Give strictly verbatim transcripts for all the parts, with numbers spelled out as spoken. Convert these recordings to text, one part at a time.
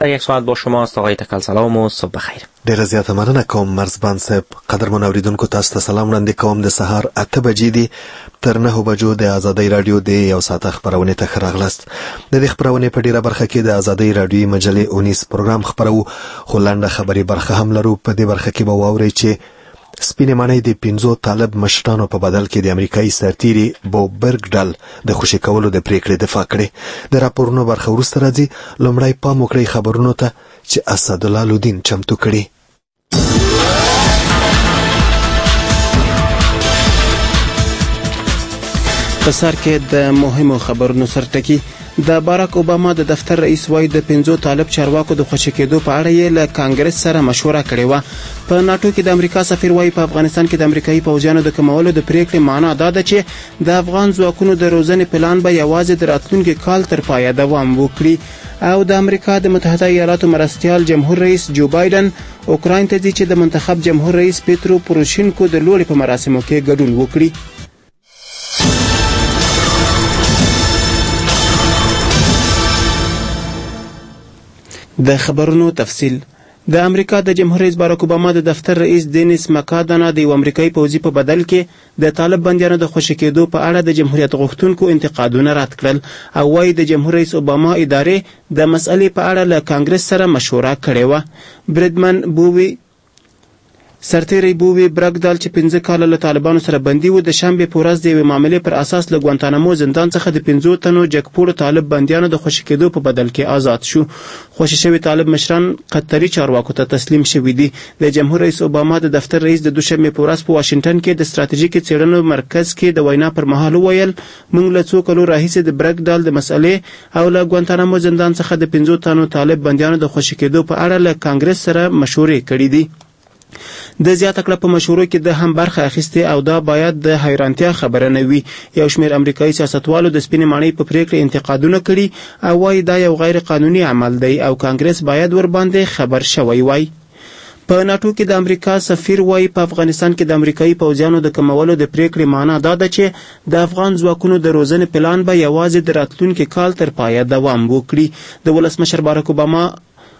یک ساعت با شماست. آقای تکل سلام و صبح بخیر. ډیره زیاته مننه کوم مرزبان صاحب. قدرمن اوریدونکو تاسو ته سلام وړاندې کوم. د سهار اته بجې دي تر نهه بجو د ازادۍ رادیو د یو ساعت خبرونه ته ښه راغلاست. د دې خبرونه په ډیره برخه کې د ازادۍ رادیو مجلې اونیس پروګرام خبرو، خو لنډه خبري برخه هم لرو. په دې برخه کې به واورئ چې سپینې ماڼۍ د پنځو طالب مشرانو په بدل کې د امریکایي سرتیري بو برګډل د خوشي کولو د پریکړې دفاع کړې. د راپورونو برخه وروسته راځي. لومړی پام وکړئ خبرونو ته چې اسدالله لودین چمتو کړي. په سر کې د مهمو خبرونو سرټکی. د باراک اوباما د دفتر رئیس وای د پنځو طالب چارواکو د خوشي کېدو په اړه یې له کانګرس سره مشوره کړې و. په ناتو کې د امریکا سفیر وای په افغانستان کې د امریکایي پوځیانو د کمولو د پریکړې معنا دا ده چې د افغان ځواکونو د روزنې پلان به یوازې د راتلونکي کال تر پایه دوام وکړي. او د امریکا د متحده ایالاتو مرستیال جمهور رئیس جو بایدن اوکراین ته ځي چې د منتخب جمهور رئیس پیترو پوروشینکو د لوړې په مراسمو کې ګډون وکړي. د خبرونو تفصیل. د امریکا د جمهور رئیس باراک اوباما د دفتر رئیس دینیس مکادانا د یو امریکایي پوځي په بدل کې د طالب بندیانو د خوشي کېدو په اړه د جمهوریت غوښتونکو انتقادونه رد کړل او وايي د جمهور رئیس اوباما ادارې د مسئلې په اړه له کانګرس سره مشوره کړې و. بریدمن بووي سرتیری بووي برګډل چې پنځه کاله له طالبانو سره بندي و، د شنبې په ورځ د یوې معاملې پر اساس له ګوانتانامو زندان څخه د پنځو تنو جګپوړو طالب بندیانو د خوشي کېدو په بدل کې آزاد شو. خوشي شوي طالب مشران قطري چارواکو ته تسلیم شوي دي. د جمهور رئیس اوباما د دفتر رئیس د دوشنبې په ورځ په واشنگټن کې د ستراتیژیکي څېړنو مرکز کې د وینا پر مهال وویل موږ له څو کلو راهیسې د برګډل د مسئلې او له ګوانتانامو زندان څخه د پنځو تنو طالب بندیانو د خوشي کېدو په اړه له کانګرس سره مشورې کړې دي. د زیاته کړه په مشورو کې د هم برخه اخیسته او دا باید د حیرانتیا خبره نه وي. یو شمېر امریکایي سیاستوالو د سپینې ماڼۍ په پریکړې انتقادونه کړي او وايي دا یو غیر قانوني عمل دی او کانګرس باید ور باندې خبر شوی وای. په ناتو کې د امریکا سفیر وای په افغانستان کې د امریکایي پوځیانو د کمولو د پریکړې معنا دا ده چې د افغان ځواکونو د روزنې پلان به یوازې د راتلونکي کال تر پایه دوام وکړي. د ولسمشر باراک اوباما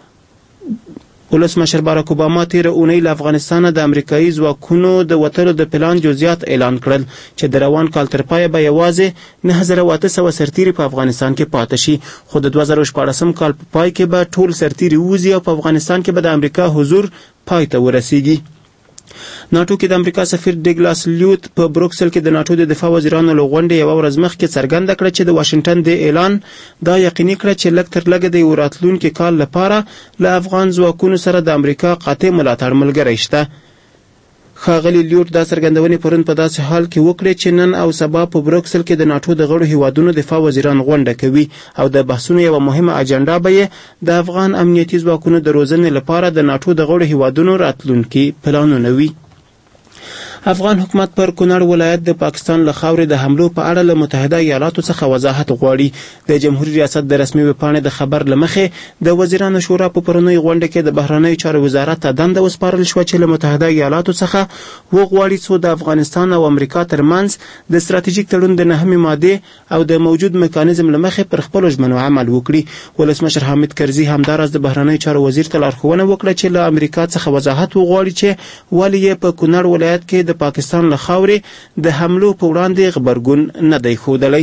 ولسمشر باراک اوباما تیر اونۍ له افغانستان د امریکایي ځواکونو د وتلو د پلان جزئیات اعلان کړل چې د روان کال تر پایه به یوازې نه هزار و اته سوه سرتیري په افغانستان کې پاتې شي، خو د دوه زره شپاړسم کال په پای کې به ټول سرتیري ووځي او په افغانستان کې به د امریکا حضور پای ته ورسیږي. ناتو کې د امریکا سفیر ډګلاس لیوت په بروکسل کې د ناتو د دفاع وزیرانو له غونډې یوه ورځ مخکې څرګنده کړه چې د واشنګټن د اعلان دا یقیني کړه چې لږ تر لږه د یو راتلونکي کال لپاره له افغان ځواکونو سره د امریکا قاطع ملاتړ ملګری شته. ښاغلي لیوت دا څرګندونې پرون په داسې حال کې وکړې چې نن او سبا په بروکسل کې د ناتو د غړو هیوادونو دفاع وزیران غونډه کوي او د بحثونو یوه مهمه اجنډا به یې د افغان امنیتي ځواکونو د روزنې لپاره د ناتو د غړو هیوادونو راتلونکي پلانونه وي. افغان حکومت پر کونړ ولایت د پاکستان له خاورې د حملو په اړه له متحده ایالاتو څخه وضاحت غواړي. د جمهوریت ریاست د رسمي ویبپاڼې د خبر له مخې د وزیرانو شورا په پرونۍ غونډه کې د بهرنیو چارو وزارت ته دنده وسپارل شوه چې له متحده ایالاتو څخه وغواړي څو د افغانستان او امریکا ترمنځ د ستراتیژیک تړون د نهمې مادې او د موجود میکانیزم له مخې پر خپلو ژمنو عمل وکړي. ولسمشر حامد کرزي همداراز د بهرنیو چارو وزیر ته لارښوونه وکړه چې له امریکا څخه وضاحت وغواړي چې ولې یې په کونړ ولایت کې د پاکستان له خاورې د حملو په وړاندې غبرګون نه دی ښودلی.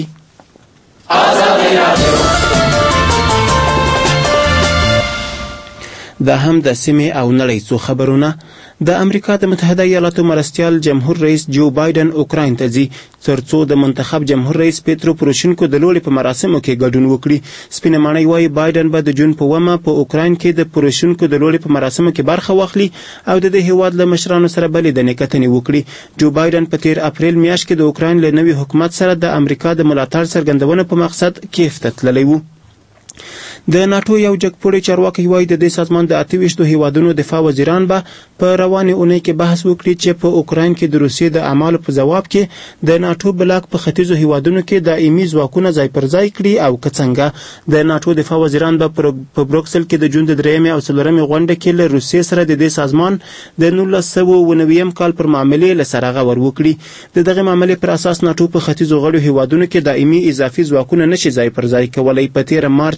دا هم د سیمې او نړۍ څو خبرونه. د امریکا د متحده ایالاتو مرستیال جمهور رئیس جو بایدن اوکراین ته ځي ترڅو د منتخب جمهور رئیس پیترو پوروشینکو د لوړې په مراسمو کې ګډون وکړي. سپینه ماڼۍ وایي بایدن به د جون په اوومه په اوکراین کې د پوروشینکو د لوړې په مراسمو کې برخه واخلي او د دې هیواد له مشرانو سره به لیدنې کتنې وکړي. جو بایدن په تیر اپریل میاشت کې د اوکراین له نوي حکومت سره د امریکا د ملاتړ څرګندونې په مقصد کیف ته تللی و. د ناتو یو جګپوړی چارواکي وایي د دې سازمان د اته ویشتو هیوادونو دفاع وزیران به په روانې اونۍ کې بحث وکړي چې په اوکراین کې د روسیې د اعمالو په ځواب کې د ناتو بلاک په ختیځو هیوادونو کې دایمي ځواکونه ځای پر ځای کړي او که څنګه. د ناتو دفاع وزیران به په بروکسل کې د جون د درېیمې او څلورمې غونډه کې له روسیې سره د دې سازمان د نولس سوه اووه نوي کال پر معاملې له سره غور وکړي. د دغه معاملې پر اساس ناتو په ختیځو غړو هیوادونو کې دایمي اضافي ځواکونه نشي ځای پر ځای کولی. په تیر مارچ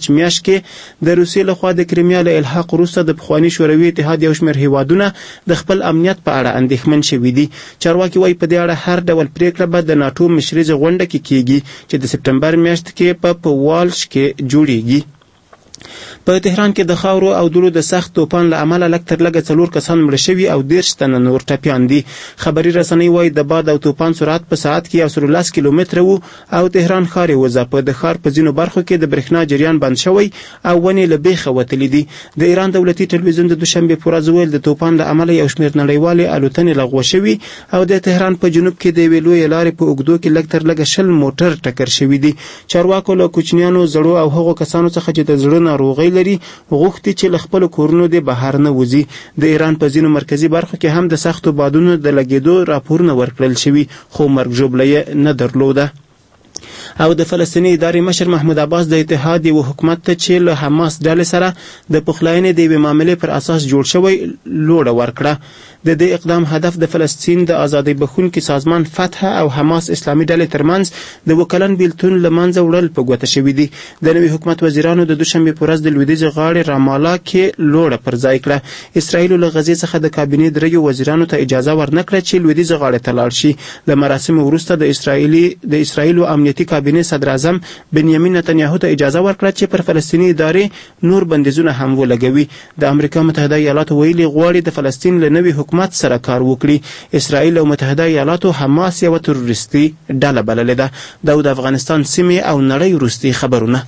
مارچ میاشت کې د روسیې لخوا د کریمیا له الحاق وروسته د پخواني شوروي اتحاد یو شمېر هیوادونه د خپل امنیت په اړه اندېښمن شوي دي. چارواکي وایي په دې اړه هر ډول پریکړه به د ناټو مشریزه غونډه کې کیږي چې د سپټمبر میاشت کې په پوالش کې جوړیږي. په تهران کې د خاورو او دولو د سخت توپان له امله لږ تر لږه څلور کسان مړه شوي او دېرش تنه نور ټپیان دي. خبري رسنۍ وایي د باد او توپان سرعت په ساعت کې یو سل لس کیلومتره و او تهران ښار یې وځپه. د ښار په ځینو برخو کې د برېښنا جریان بند شوی او ونې له بیخه وتلې دي. د ایران دولتي ټلویزیون د دوشنبې په ورځ ویل د توپان له امله یو شمېر نړیوالې الوتنې لغوه شوي او د تهران په جنوب کې د یوې لویې لارې په اوږدو کې لږ تر لږه شل موټر ټکر شوي دي. چارواکو له کوچنیانو، زړو او هغو کسانو څخه چې د زړه ناروغۍ لري غوښتي چې له خپلو کورونو دې بهر نه وځي. د ایران په ځینو مرکزي برخو کې هم د سختو بادونو د لګېدو راپورونه ورکړل شوي خو مرګ ژوبله یې نه درلوده. او د فلسطیني ادارې مشر محمود عباس د اتحاد یو حکومت ته چې له حماس ډلې سره د پخلاینې د یوې معاملې پر اساس جوړ شوی لوړه ورکړه. د دې اقدام هدف د فلسطین د ازادۍ بخښونکي سازمان فتح او حماس اسلامي ډلې ترمنځ د وکلن بیلتون له منځه وړل په ګوته شوي دي. د نوي حکومت وزیرانو د دوشنبې په ورځ د لویدیځې غاړې رامالا کې لوړه پر ځای کړه. اسرائیلو له غزې څخه د کابینې دریو وزیرانو ته اجازه ورنکړه چې لویدیځې غاړې ته لاړ شي. له مراسمو وروسته د اسرائیلي د اسرائیلو امنیتي کابینې صدر اعظم بنیامین نتنیاهو ته اجازه ورکړه چې پر فلسطیني ادارې نور بندیزونه هم ولګوي. د امریکا متحده ایالاتو ویلي غواړي د فلسطین له نوي حکومت سره کار وکړي. اسرائیل او متحده ایالاتو حماس یو تروریستي ډله بللې ده. دا د افغانستان سیمې او نړۍ وروستي خبرونه.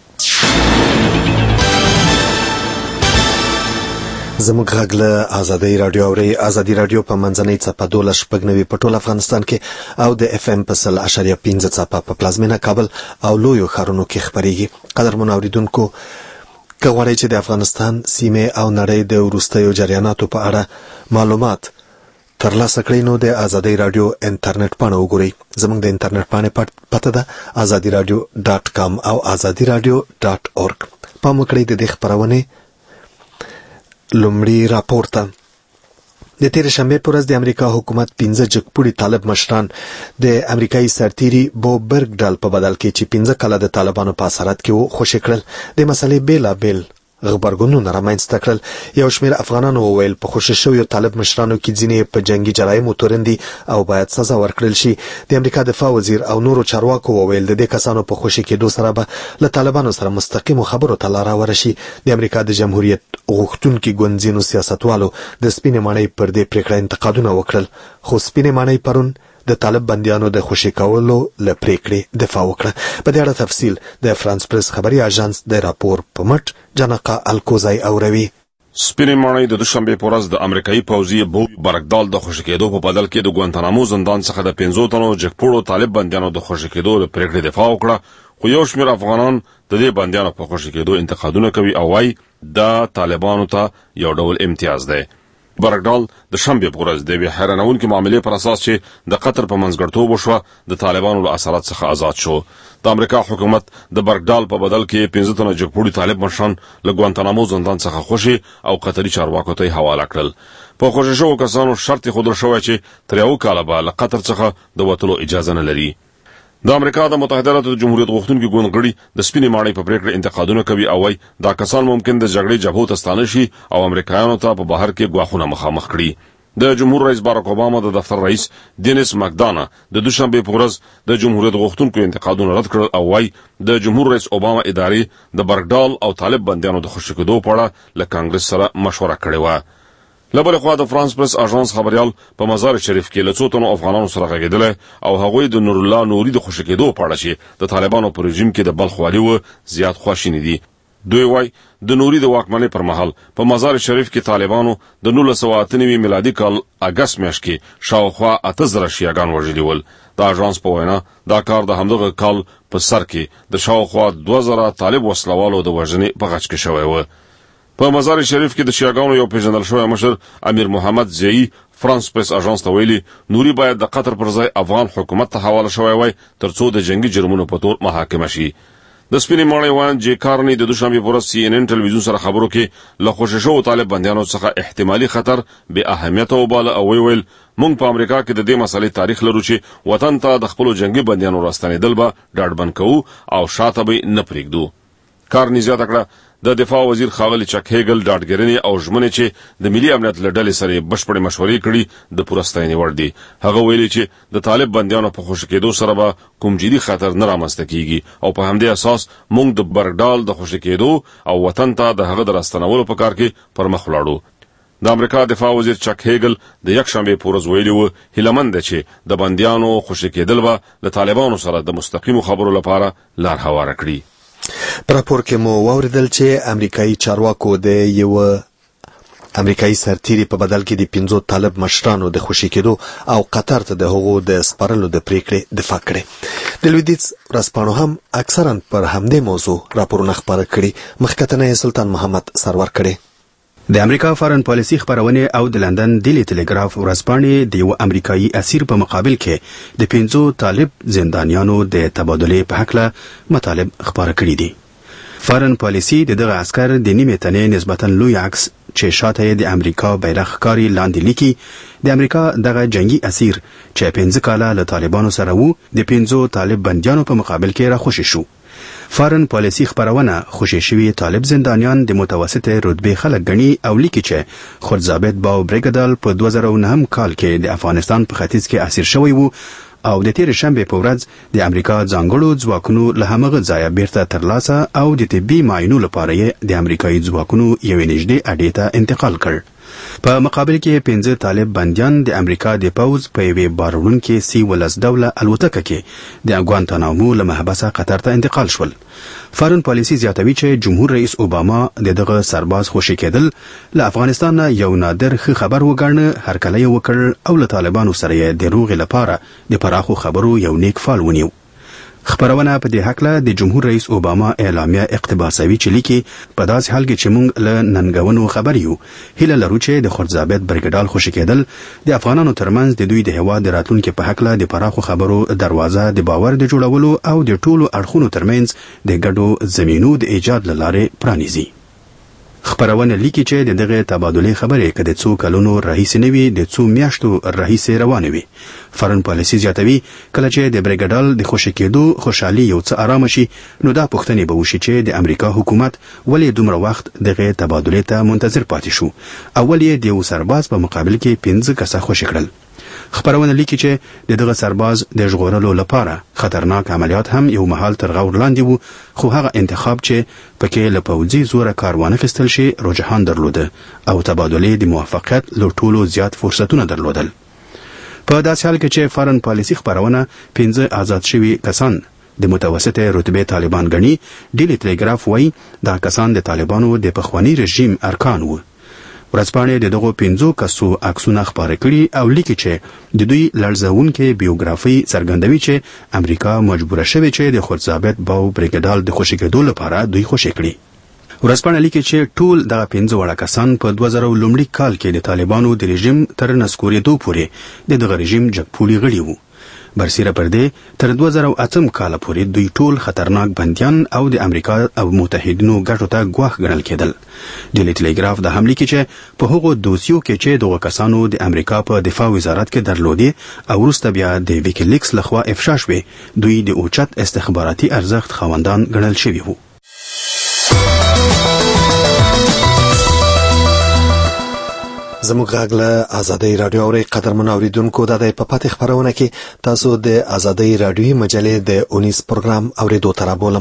زموږ غږ له ازادۍ راډیو اورئ. ازادي راډیو په منځنۍ څپه دولس شپږ نوي په ټول افغانستان کې او د اف ام په سل اشاریه پنځه څپه په پلازمینه کابل او لویو ښارونو کې خپریږي. قدرمنو اوریدونکو، که غواړئ چې د افغانستان سیمې او نړۍ د وروستیو جریاناتو په اړه معلومات ترلاسه کړئ نو د ازادۍ راډیو انټرنیټ پاڼه وګورئ. زموږ د انټرنیټ پاڼې پته ده ازادي راډیو ډاټ کام او ازادي راډیو ډاټ اورګ. پام وکړئ د دې خپرونې لومړی راپور ته. د تېرې شنبې په ورځ د امریکا حکومت پنځه جګپوړي طالب مشران د امریکایي سرتیري بوب برګډال په بدل کې چې پنځه کاله د طالبانو په اسارت کې وو خوشي کړل. د مسلې بېلابېل غبرګونونه رامنځته کړل. یو شمېر افغانانو وویل په خوشي شویو طالب مشرانو کې ځینې په جنګي جرایمو تورن دي او باید سزا ورکړل شي. د امریکا دفاع وزیر او نورو چارواکو وویل د دې کسانو په خوشي کېدو سره به له طالبانو سره مستقیمو خبرو ته لاره ورشي. د امریکا د جمهوریت غوښتونکي ګوند ځینو سیاستوالو د سپینې ماڼۍ پر دې پریکړه انتقادونه وکړل، خو سپینې ماڼۍ پرون د طالب بندیانو د خوشي کولو له پریکړې دفاع وکړه. په دې اړه تفصیل د فرانس پریس خبري اژانس د راپور په مټ جنقه الکوزای اوروي. سپینې ماڼۍ د دوشنبې په ورځ د امریکایي پوځي بوب برګډال د خوشي کېدو په بدل کې د ګوانتانامو زندان څخه د پنځو تنو جګپوړو طالب بندیانو د خوشي کېدو له پریکړې دفاع وکړه. خو یو شمېر افغانان د دې بندیانو په خوشي کېدو انتقادونه کوي او وايي دا طالبانو ته یو ډول امتیاز دی. برګډال د شنبې په ورځ د یوې حیرانوونکې معاملې پر اساس چې د قطر په منځګړیتوب وشوه د طالبانو له اسارت څخه آزاد شو. د امریکا حکومت د برګډال په بدل کې پنځه تنه جګپوړي طالب مشران له ګوانتانامو زندان څخه خوشي او قطري چارواکو ته حواله کړل. په خوشي شوو کسانو شرط ښودل شوی چې تر یو کاله به له قطر څخه د وتلو اجازه نه لري. د امریکا د متحده ایالاتو د جمهوریت غوښتونکي ګوند غړي د سپینې ماڼۍ په پریکړه انتقادونه کوي او وايي دا کسان ممکن د جګړې جبهو ته ستانه شي او امریکایانو ته په بهر کې ګواښونه مخامخ کړي. د جمهور رئیس باراک اوباما د دفتر رئیس دینیس مکدانا د دوشنبې په ورځ د جمهوریت غوښتونکو انتقادونه رد کړل او وايي د جمهور رئیس اوباما ادارې د برګډال او طالب بندیانو د خوشي کېدو په اړه له کانګرس سره مشوره کړې وه. له بلې خوا د فرانس پریس اژانس خبریال په مزار شریف کې له څو تنو افغانانو سره غږېدلی او هغوی د نور الله نوري د خوشي کېدو په اړه چې د طالبانو په رژیم کې د بلخ والي و زیات خواشیني دي. دوی وایي د نوري د واکمنۍ پر مهال په مزار شریف کې طالبانو د نولس سوه اته نوي میلادي کال اګست میاشت کې شاوخوا اته زره شیعګان وژلي ول. د اژانس په وینا دا کار د همدغه کال په سر کې د شاوخوا دوه زره طالب وسلوالو د وژنې په غچ کې شوی و. په مزار شریف کې د شیعګانو یو پیژندل شوی مشر امیر محمد زیي فرانس پریس اژانس ته ویلي نوري باید د قطر پر ځای افغان حکومت ته حواله شوی وای ترڅو د جنگي جرمونو په تور محاکمه شي. د سپینې ماڼۍ وان جې کارني د دوشنبې په ورځ سی ان ان ټلویزیون سره خبرو کې له خوشي شوو طالب بندیانو څخه احتمالي خطر بې اهمیته وباله او ویل موږ په امریکا کې د دې مسلې تاریخ لرو چې وطن ته د خپلو جنگي بندیانو راستنېدل به ډاډمن کوو او شاته به نه پرېږدو. کارني زیاته کړه د دفاع وزیر خاغلی چک هیګل ډاډګرنی او ژمنه چې د ملي امنیت لړل سره بشپړې مشورې کړي د پرستاینې ور دي. هغه ویلي چې د طالب بنديانو په خوشی کېدو سره به کوم جدي خطر نه رامنځته کیږي او په همدې اساس موږ د برګډال د خوشی کېدو او وطن ته د هغه درستنولو په کار کې پرمخ ولاړو. د امریکا دفاع وزیر چک هیګل د یک شنبه پورز ویلي و هیلمند چې د بنديانو خوشی کېدل به د طالبانو سره د مستقیم خبرو لپاره لار هواره کړي. په راپور کې مو واوریدل چې امریکایي چارواکو د یو امریکایي سرتیري په بدل کې د پنځو طالب مشرانو د خوشی کېدو او قطر ته د هغو د سپارلو د پریکړې دفاع کړې. د لویدیځ ورځپاڼو هم اکثرا پر همدې موضوع راپورونه خپاره کړي. مخکتنه سلطان محمد سرور کړي. د امریکا فارن پالیسي خبرونه او د لندن ډیلی ټیلیګراف ورځپاڼې د یو امریکایي اسیر په مقابل کې د پنځو طالب زندانیانو د تبادلې په حق له مطالب خبره کړي دي. فارن پالیسي د دغه عسكر د نیمه تنې نسبتا لوی عکس چې شاته د امریکا بیرغ ښکاری لاندې لیکي د امریکا دغه جنگي اسیر چې پنځه کاله له طالبانو سره وو د پنځو طالب بنديانو په مقابل کې راخوشي شو. فارن پالیسي خبرونه خوشي شوی طالب زندانیان د متوسطه رتبه خلک غني او لیکي چې خورزابت باو بریګدال په دوه زره او نه کال کې د افغانستان په ختیځ کې اسیر شوی وو او د تیر شنبه په ورځ د امریکا ځانګړو ځواکونو له همغه ځایه بیرته ترلاسه او د طبي معاینو لپاره یې د امریکایي ځواکونو یو نږدې اډې ته انتقال کړ. په مقابل کې پنځه طالب بنديان د امریکا د پوز په یوې بارونکې سی ولس دوله الوتکه کې د ګوانتانامو له محبسه قطر ته انتقال شول. فارن پالیسي زیاتوي چې جمهور رئیس اوباما د دغه سرباز خوشي کېدل له افغانستان یو نادر خبر وګڼه هرکله یو وکړ او له طالبانو سره د روغ لپاره د پراخو خبرو یو نیک فال ونیو. خبرونه په دې حق له د جمهور رئیس اوباما اعلامیه اقتباسوي چې لیکي په داسې حال کې چې موږ له ننګونو خبر یو هله لرو چې د خورزابت برګډال خوشي کېدل د افغانانو ترمنځ د دوی د هوا د راتلونکو په حق له د پراخو خبرو دروازه د باور د جوړولو او د ټولو اړخونو ترمنځ د ګډو زمينو د ایجاد لاره پرانیزي. خبرونه لیکي چې دغه تبادله خبرې کده څو کلونو رئیس نوي د څو میاشتو رئیس روانه وي. فارن پالیسي زیاتوي کله چې د برګډال د خوشي کېدو خوشحالي یو څه آرام شي نو دا پوښتنه به وشي چې د امریکا حکومت ولې دومره وخت دغه تبادله ته منتظر پاتې شو. اول یې د یو سرباز په مقابل کې پنځه کسه خوشي کړل. خبرونه لیکي چې د دغه سرباز د ژغورلو لپاره خطرناک عملیات هم یو محل تر غور لاندې وو خو هغه انتخاب چې پکې له پوځي زوره کاروانه خستل شي رجحان درلوده او تبادله د موافقت له ټولو زیات فرصتونه درلودل. په داسې حال کې چې فارن پالیسي خبرونه پنځه آزاد شوي کسان د متوسطه رتبه طالبان غني ډیلی ټیلیګراف وایي دا کسان د طالبانو د پخوانی رژیم ارکان وو. ورځپاڼې د دغو پنځو کسو عکسونه خپاره کړي او لیکي چې د دوی لړزونکې بیوګرافي څرګندوي چې امریکا مجبوره شوې چې د خورزابت باو برګډال د خوشي کېدو لپاره دوی خوشي کړي. ورځپاڼه لیکي چې ټول دغه پنځه وړه کسان په دوه زره لومړي کال کې د طالبانو د رژیم تر نسکورېدو پورې د دغه رژیم جګپولي غړي وو. برسیره پر دې تر دوه زره اتم کال پورې دوی ټول خطرناک بنديان او د امریکا او متحدینو ګټو ته ګواښ ګڼل کېدل. ډیلی ټیلیګراف د حمله کې چې په هغو دوسیو کې چې دغه کسانو د امریکا په دفاع وزارت کې درلودي او وروسته بیا د ویکیلیکس لخوا افشا شوه دوی د اوچت استخباراتي ارزښت خوندان ګڼل شوي وو. زموږ غږ له آزادۍ رادیو اوري قدرمن اوریدونکو د دې په پاتې خبرونه کې تاسو د آزادۍ رادیوي مجلې د اونیس پروګرام اوریدو تر بولم.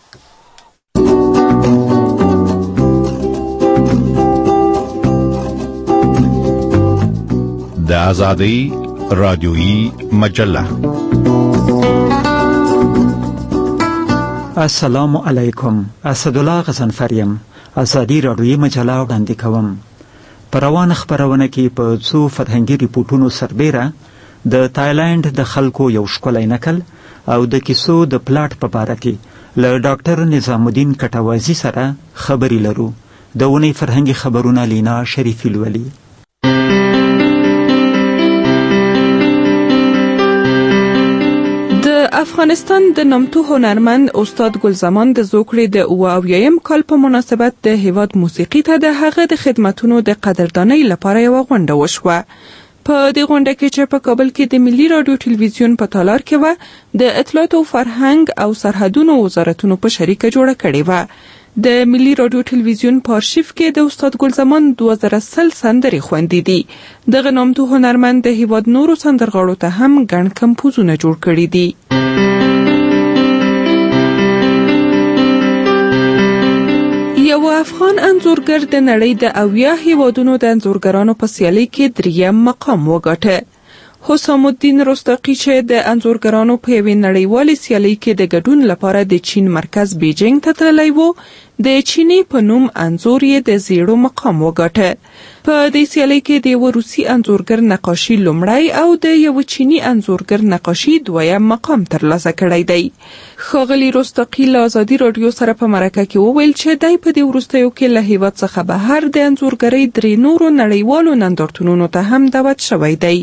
د آزادۍ رادیوي مجله. السلام علیکم. اسدالله غزنفریم آزادۍ رادیوي مجله وړاندې کوم. په روانه خبرونه کې په څو فرهنګي ریپورتونو سربیره د تایلند د خلکو یو ښکلی نکل او د کیسو د پلاټ په باره کې له ډاکټر نظام الدین کټوازي سره خبرې لرو. د اونۍ فرهنګي خبرونه لینا شریفي لولي. د افغانستان د نامتو هنرمند استاد ګلزمان د زوکړې د اوه اویایم کال په مناسبت د هیواد موسیقي ته د هغه د خدمتونو د قدردانۍ لپاره یوه غونډه وشوه. په دې غونډه کې چې په کابل کې د ملي رادیو ټلویزیون په تالار کې و د اطلاعات او فرهنګ او سرحدونو وزارتونو په شریکه جوړه کړې و. د ملي رادیو ټلویزیون په آرشیف کې د استاد ګلزمان دوه زره سل سندرې خوندې دي. دغه نامتو هنرمند د هیواد نورو سندرغاړو ته هم ګڼ کمپوزونه جوړ کړي دي. یو افغان انځورګر د نړۍ د اویا هیوادونو د انځورګرانو په سیالۍ کې دریم مقام وګاټه. حسام الدین رستاقی چې د انځورګرانو په یوې نړیوالې سیالۍ کې د ګډون لپاره د چین مرکز بیجینګ ته تللی و، د چینی په نوم انځور یې د زیړو مقام وګاټه. په دې سیالۍ کې د یو روسي انځورګر نقاشي لومړی او د یو چینی انځورګر نقاشي دویم مقام ترلاسه کړی دی. ښاغلي رستاقی له ازادي راډیو سره په مرکه کې وویل چې دی په دې وروستیو کې له هیواد څخه بهر د انځورګرۍ درې نورو نړیوالو نندارتونونو ته هم دعوت شوی دی.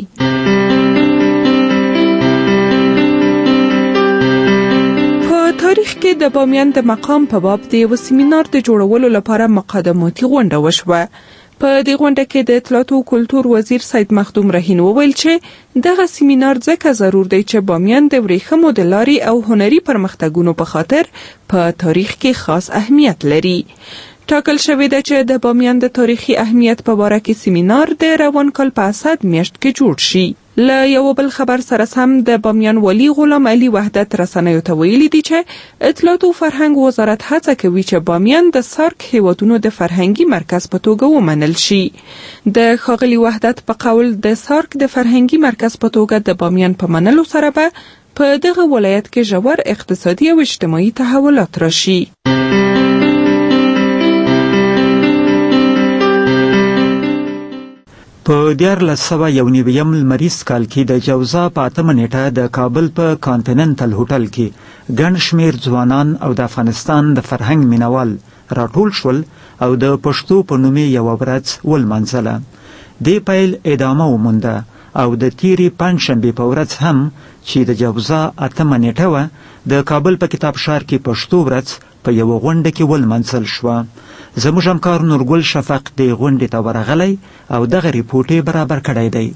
تاریخ کې د بامیان د مقام په باب د یو سیمینار د جوړولو لپاره مقدماتي غونډه وشوه. په دې غونډه کې د اطلاعات او کلتور وزیر سید مخدوم رهین وویل چې دغه سیمینار ځکه ضرور دی چې بامیان د ورېښمو د لارې او هنري پرمختګونو په خاطر په تاریخ کې خاص اهمیت لري. ټاکل شوې ده چې د بامیان د تاریخي اهمیت په باره کې سیمینار د روان کال په اسد میاشت کې جوړ شي. له یو بل خبر سره سم د بامیان والی غلام علي وحدت رسنیو ته ویلي دي چې اطلاعات او فرهنګ وزارت هڅه کوي چې بامیان د سارک هیوادونو د فرهنګي مرکز په توګه ومنل شي. د ښاغلي وحدت په قول د سارک د فرهنګي مرکز په توګه د بامیان په منلو سره به په دغه ولایت کې ژور اقتصادي او اجتماعي تحولات راشي. په دیارلس سوه یو نویم لمریز کال کې د جوزا په اتمه نیټه د کابل په کانټیننټل هوټل کې ګڼ شمېر ځوانان او د افغانستان د فرهنګ مینوال راټول شول او د پښتو په نوم یې یوه ورځ ولمانځله. دې پیل ادامه ومونده او د تیرې پنجشنبې په ورځ هم چې د جوزا اتمه نیټه وه د کابل په کتاب ښار کې پښتو ورځ په یوه غونډه کې ولمانځل شوه. زموږ همکار نورګل شفق د غونډې ته ورغلی او دغه ریپورټ یې برابر کړی دی.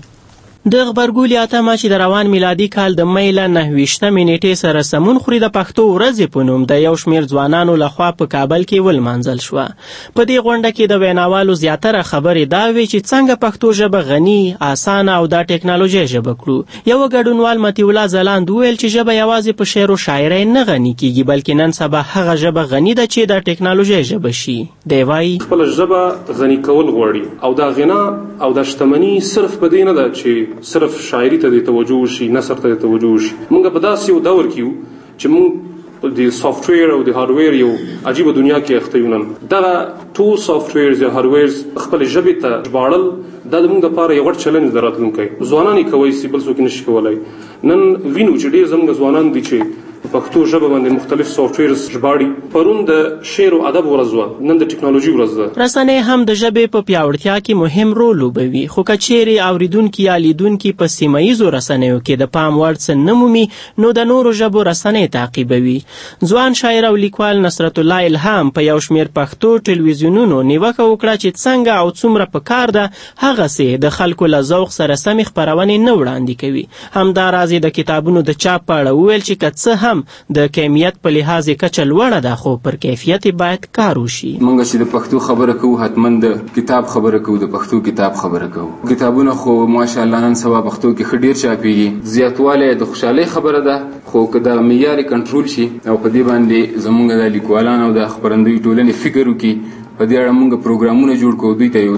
د غبرګولي اتمه چې د روان میلادي کال د می له نهه ویشتمې نیټې سره سمون خوري د پښتو ورځې په نوم د یو شمېر ځوانانو لخوا په کابل کې ولمانځل شوه. په دې غونډه کې د ویناوالو زیاتره خبرې دا وې چې څنګه پښتو ژبه غني، اسانه او د ټکنالوژۍ ژبه کړو. یو ګډونوال مطیع الله ځلاند وویل چې ژبه یوازې په شعر او شاعرۍ نه غني کیږي بلکې نن سبا هغه ژبه غني ده چې د ټکنالوژۍ ژبه شي. دی وایي خپله ژبه غني کول غواړي او دا غنا او دا شتمني صرف په دې نه ده چې صرف شاعري ته د توجه وشي، نثر ته د توجه وشي. موږ په داسې یو دور کې یو چې موږ د سافټویر او د هارډویر یو عجیبه دنیا کې اخته یو. نن دغه ټول سافټویرز یا هارډویرز خپلې ژبې ته ژباړل دا زموږ دپاره یو غټ چلنج دی راتلونکی. ځوانان یې کوی سي، بل څوک نشي کولی. نن وینو چې ډېر زموږ ځوانان دي چې پښتو ژبه باندې مختلف سافټویرز ژباړي. پرون د شعر او ادب ورځ وه، نن د ټکنالوژي ورځ ده. رسنۍ هم د ژبې په پیاوړتیا کې مهم رول لوبوي، خو که چیرې اوریدونکي یا لیدونکي په سیمه ییزو رسنیو کې د پام وړ څه نه مومي نو د نورو ژبو رسنۍ تعقیبوي. ځوان شاعر او لیکوال نصرت الله الهام په یو شمېر پښتو ټلویزیونونو نیوکه وکړه چې څنګه او څومره پکار ده هغسې د خلکو له ذوق سره سمې خپرونې نه وړاندې کوي. همداراز د کتابونو د چاپ په اړه وویل چې که څه هم د کیمیت په لحاظ کچه لوړه ده خو پر کیفیت باید کار وشي. موږ چې د پښتو خبره کوو حتما د کتاب خبره کوو، د پښتو کتاب خبره کوو. کتابونه خو ماشاءالله نن سبا پښتو کې ښه ډېر چاپېږي. زیاتوالی د خوشحالۍ خبره ده، خو که د معیار کنټرول شي او په دې باندې زموږ د لیکوالان او د خپرندوی ټولنې فکر وکړي، په دې اړه موږ پروګرامونه جوړ کړو، دوی ته یو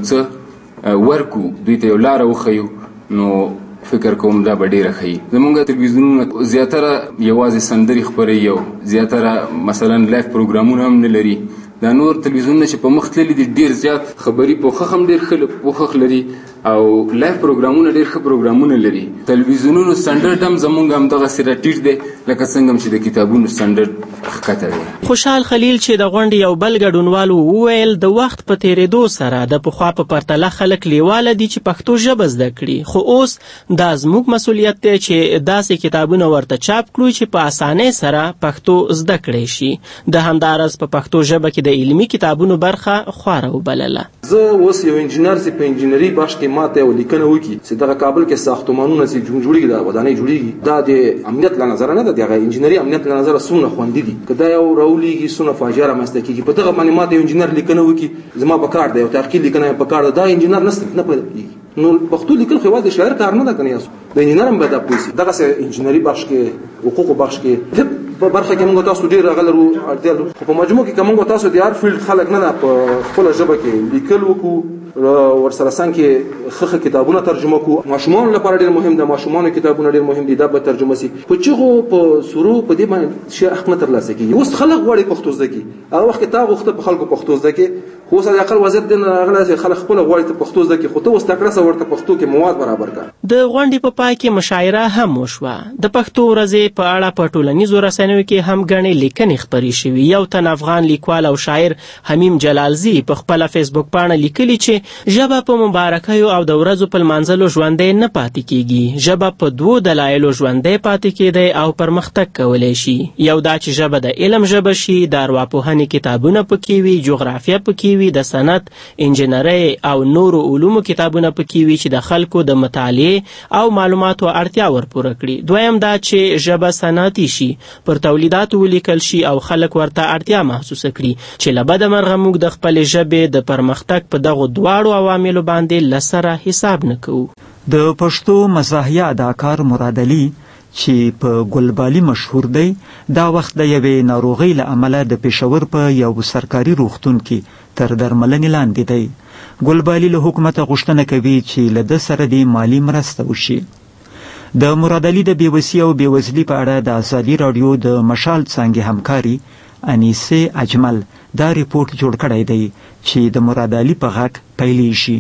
څه ورکو، دوی ته یو لاره وښیو، نو فکر کوم دا به ډېره ښیي. زموږ تلویزیونونه زیاتره یوازې سندرې خپروي او زیاتره مثلا لایف پروګرامونه هم نه لري. دا نور تلویزیونونه چې په مخ تللي دي ډېر زیات خبري پوښښ هم ډېر ښه پوښښ لري او لایف پروګرامونه ډېر ښه پروګرامونه لري. تلویزیونونو سټنډرډ هم زموږ همدغسې راټیټ دی لکه څنګه هم چې د کتابونو سټنډرډ ښکته دی. خوشحال خلیل چې د غونډې یو بل ګډونوال وویل د وخت په تېرېدو سره د پخوا په پرتله خلک لیواله دي چې پښتو ژبه زده کړي، خو اوس دا زموږ مسؤلیت دی چې داسې کتابونه ورته چاپ کړو چې په اسانۍ سره پښتو زده کړی شي. د همداراز په پښتو ژبه کې د د علمي کتابونو برخه خواره وبلله. زه اوس یو انجینر سي په انجینری بخش کې ماته یو لیکنه وکي چې دغه کابل کې ساختمانونه سي جوړیږي دا ودانۍ جوړیږي دا د امنیت له نظر نه ده دغه انجینری امنیت له نظر سونه خوندې دي کدا یو راولېږي سونه فاجعه رامنځته کیږي په دغه باندې ماته یو انجینر لیکنه وکي زما په کار دی او تحقیق لیکنه په کار ده دا انجینر نسته نه پېږي نو پښتو لیکل خو واده شاعر کار نه ده کنه یاسو د انجینر هم به دا پوسی دغه سه انجینری بخش کې حقوق بخش کې په برخه کې موږ تاسو ډیر غلرو اړتیا په مجموع کې کومه تاسو د هر فیلډ خلک نه په خپل ژبه کې لیکل وکړو ورسره څنګه خخه کتابونه ترجمه کو ماشومان لپاره ډیر مهم ده ماشومان کتابونه ډیر مهم دي دا به ترجمه سي په چغو په سورو په دې باندې شي حق نه ترلاسه کیږي اوس خلک غواړي پښتو زده کی هغه وخت تا غوښته په خلکو پښتو زده کی خو سره اقل وزیر دین غلا خلک خپل غواړي ته پښتو زده کی خو ته اوس تکړه سره ورته پښتو کې مواد برابر کا. د غونډې په پای کې مشاعره هم وشوه. د پښتو ورځې په اړه په ټولنیزو رسنیو کې هم غنې لیکنې خپرې شوې. یو تن افغان لیکوال او شاعر حمیم جلالزی په خپل فیسبوک باندې لیکلي چې ژبه په مبارکیو او د ورځو په منځلو ژوندې نه پاتې کیږي. ژبه په دوو دلایلو ژوندې پاتې کیدی او پرمختګ کولای شي. یو دا چې ژبه د علم ژبه شي د ارواپوهنې کتابونه پکې وي جغرافیه پکې وي د صنعت انجینرۍ او نورو علومو کتابونه پکې وي چې د خلکو د مطالعې او معلوماتو اړتیا ورپوره کړي. دویم دا چې ژبه صنعتي شي پر تولیداتو ولیکل شي او خلک ورته اړتیا محسوسه کړي چې له بده مرغه موږ د خپلې ژبې د پرمختګ په دغو دواړو عواملو باندې له سره حساب نه کوو. د پښتو مزاحیه اداکار مراد علي چې په ګلبالي مشهور دی دا وخت د یوې ناروغۍ له امله د پېښور په یو سرکاري روغتون کې تر درملنې لاندې دی. ګلبالي له حکومته غوښتنه کوي چې له ده سره د مالي مرسته وشي. د مراد علي د بېوسي او بېوزلي په اړه د ازادي راډیو د مشال څانګې همکاري انیسې اجمل دا ریپورټ جوړ کړی دی چې د مراد علي په غږ پیلیږي.